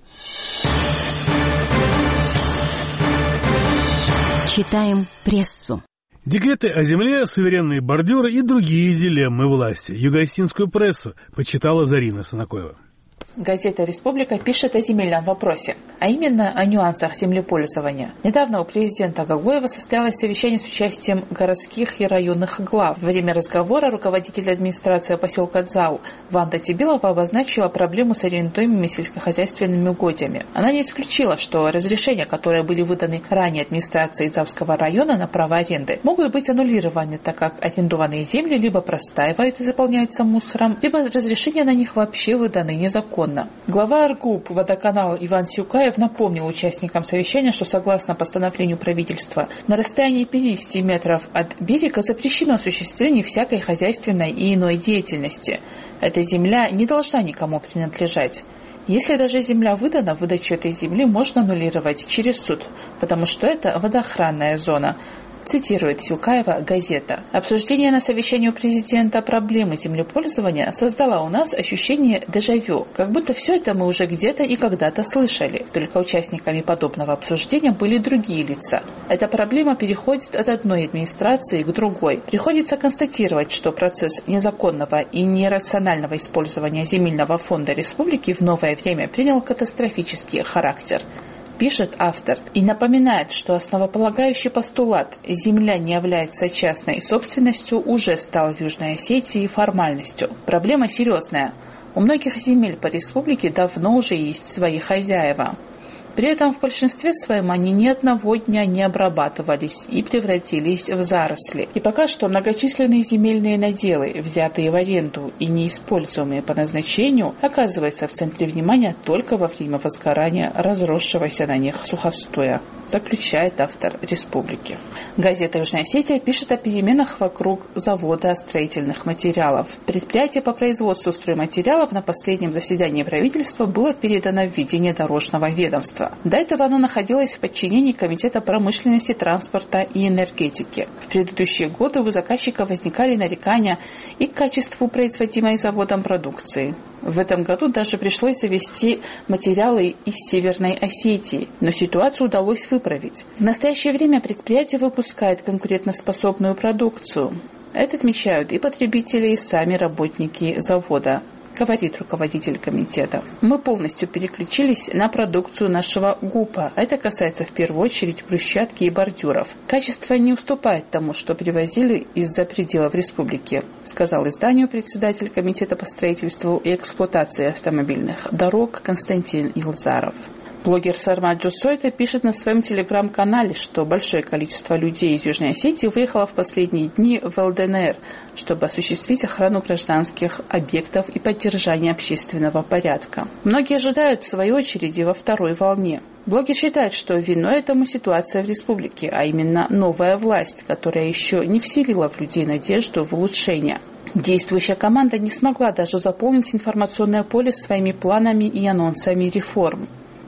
Читаем прессу. Декреты о земле, суверенные бордюры и другие дилеммы власти. Юго-осетинскую прессу почитала Зарина Санакоева. Газета «Республика» пишет о земельном вопросе, а именно о нюансах землепользования. Недавно у президента Гаглоева состоялось совещание с участием городских и районных глав. Во время разговора руководитель администрации поселка Дзау Ванда Тибилова обозначила проблему с арендуемыми сельскохозяйственными угодьями. Она не исключила, что разрешения, которые были выданы ранее администрацией Дзавского района на право аренды, могут быть аннулированы, так как арендованные земли либо простаивают и заполняются мусором, либо разрешения на них вообще выданы незаконно. Глава РГУП «Водоканал» Иван Сюкаев напомнил участникам совещания, что согласно постановлению правительства на расстоянии 50 метров от берега запрещено осуществление всякой хозяйственной и иной деятельности. Эта земля не должна никому принадлежать. Если даже земля выдана, выдачу этой земли можно аннулировать через суд, потому что это водоохранная зона. Цитирует Сюкаева газета. Обсуждение на совещании у президента проблемы землепользования создало у нас ощущение дежавю, как будто все это мы уже где-то и когда-то слышали. Только участниками подобного обсуждения были другие лица. Эта проблема переходит от одной администрации к другой. Приходится констатировать, что процесс незаконного и нерационального использования земельного фонда республики в новое время принял катастрофический характер. Пишет автор и напоминает, что основополагающий постулат «земля не является частной собственностью» уже стал в Южной Осетии формальностью. Проблема серьезная. У многих земель по республике давно уже есть свои хозяева. При этом в большинстве своем они ни одного дня не обрабатывались и превратились в заросли. И пока что многочисленные земельные наделы, взятые в аренду и неиспользуемые по назначению, оказываются в центре внимания только во время возгорания разросшегося на них сухостоя, заключает автор «Республики». Газета «Южная Осетия» пишет о переменах вокруг завода строительных материалов. Предприятие по производству стройматериалов на последнем заседании правительства было передано в ведение дорожного ведомства. До этого оно находилось в подчинении Комитета промышленности, транспорта и энергетики. В предыдущие годы у заказчика возникали нарекания и к качеству производимой заводом продукции. В этом году даже пришлось завести материалы из Северной Осетии, но ситуацию удалось выправить. В настоящее время предприятие выпускает конкурентоспособную продукцию. Это отмечают и потребители, и сами работники завода, говорит руководитель комитета. Мы полностью переключились на продукцию нашего ГУПа. Это касается в первую очередь брусчатки и бордюров. Качество не уступает тому, что привозили из-за пределов республики, сказал изданию председатель комитета по строительству и эксплуатации автомобильных дорог Константин Илзаров. Блогер Сармат Джусойта пишет на своем телеграм-канале, что большое количество людей из Южной Осетии выехало в последние дни в ЛДНР, чтобы осуществить охрану гражданских объектов и поддержание общественного порядка. Многие ожидают в своей очереди во второй волне. Блогер считает, что виной этому ситуация в республике, а именно новая власть, которая еще не вселила в людей надежду в улучшение. Действующая команда не смогла даже заполнить информационное поле своими планами и анонсами реформ.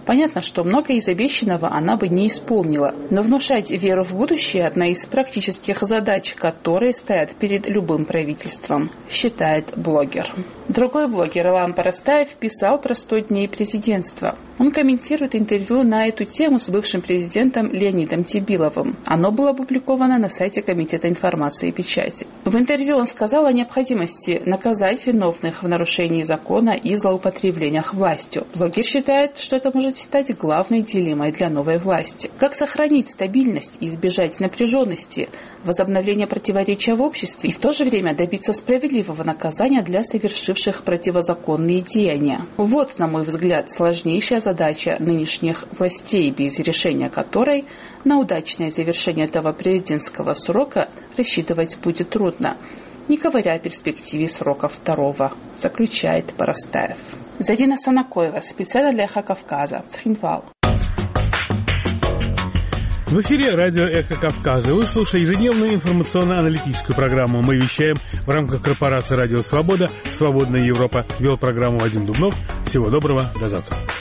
Понятно, что многое из обещанного она бы не исполнила. Но внушать веру в будущее – одна из практических задач, которые стоят перед любым правительством, считает блогер. Другой блогер Илан Парастаев писал про 100 дней президентства. Он комментирует интервью на эту тему с бывшим президентом Леонидом Тибиловым. Оно было опубликовано на сайте Комитета информации и печати. В интервью он сказал о необходимости наказать виновных в нарушении закона и злоупотреблениях властью. Блогер считает, что это может стать главной дилеммой для новой власти. Как сохранить стабильность и избежать напряженности, возобновления противоречия в обществе и в то же время добиться справедливого наказания для совершивших противозаконные деяния. Вот, на мой взгляд, сложнейшая задача нынешних властей, без решения которой на удачное завершение этого президентского срока рассчитывать будет трудно, не говоря о перспективе срока второго, заключает Парастаев. Зарина Санакоева, специально для «Эхо Кавказа», Цхинвал. В эфире радио «Эхо Кавказа». Вы слушаете ежедневную информационно-аналитическую программу. Мы вещаем в рамках корпорации «Радио Свобода», «Свободная Европа». Вел программу Вадим Дубнов. Всего доброго, до завтра.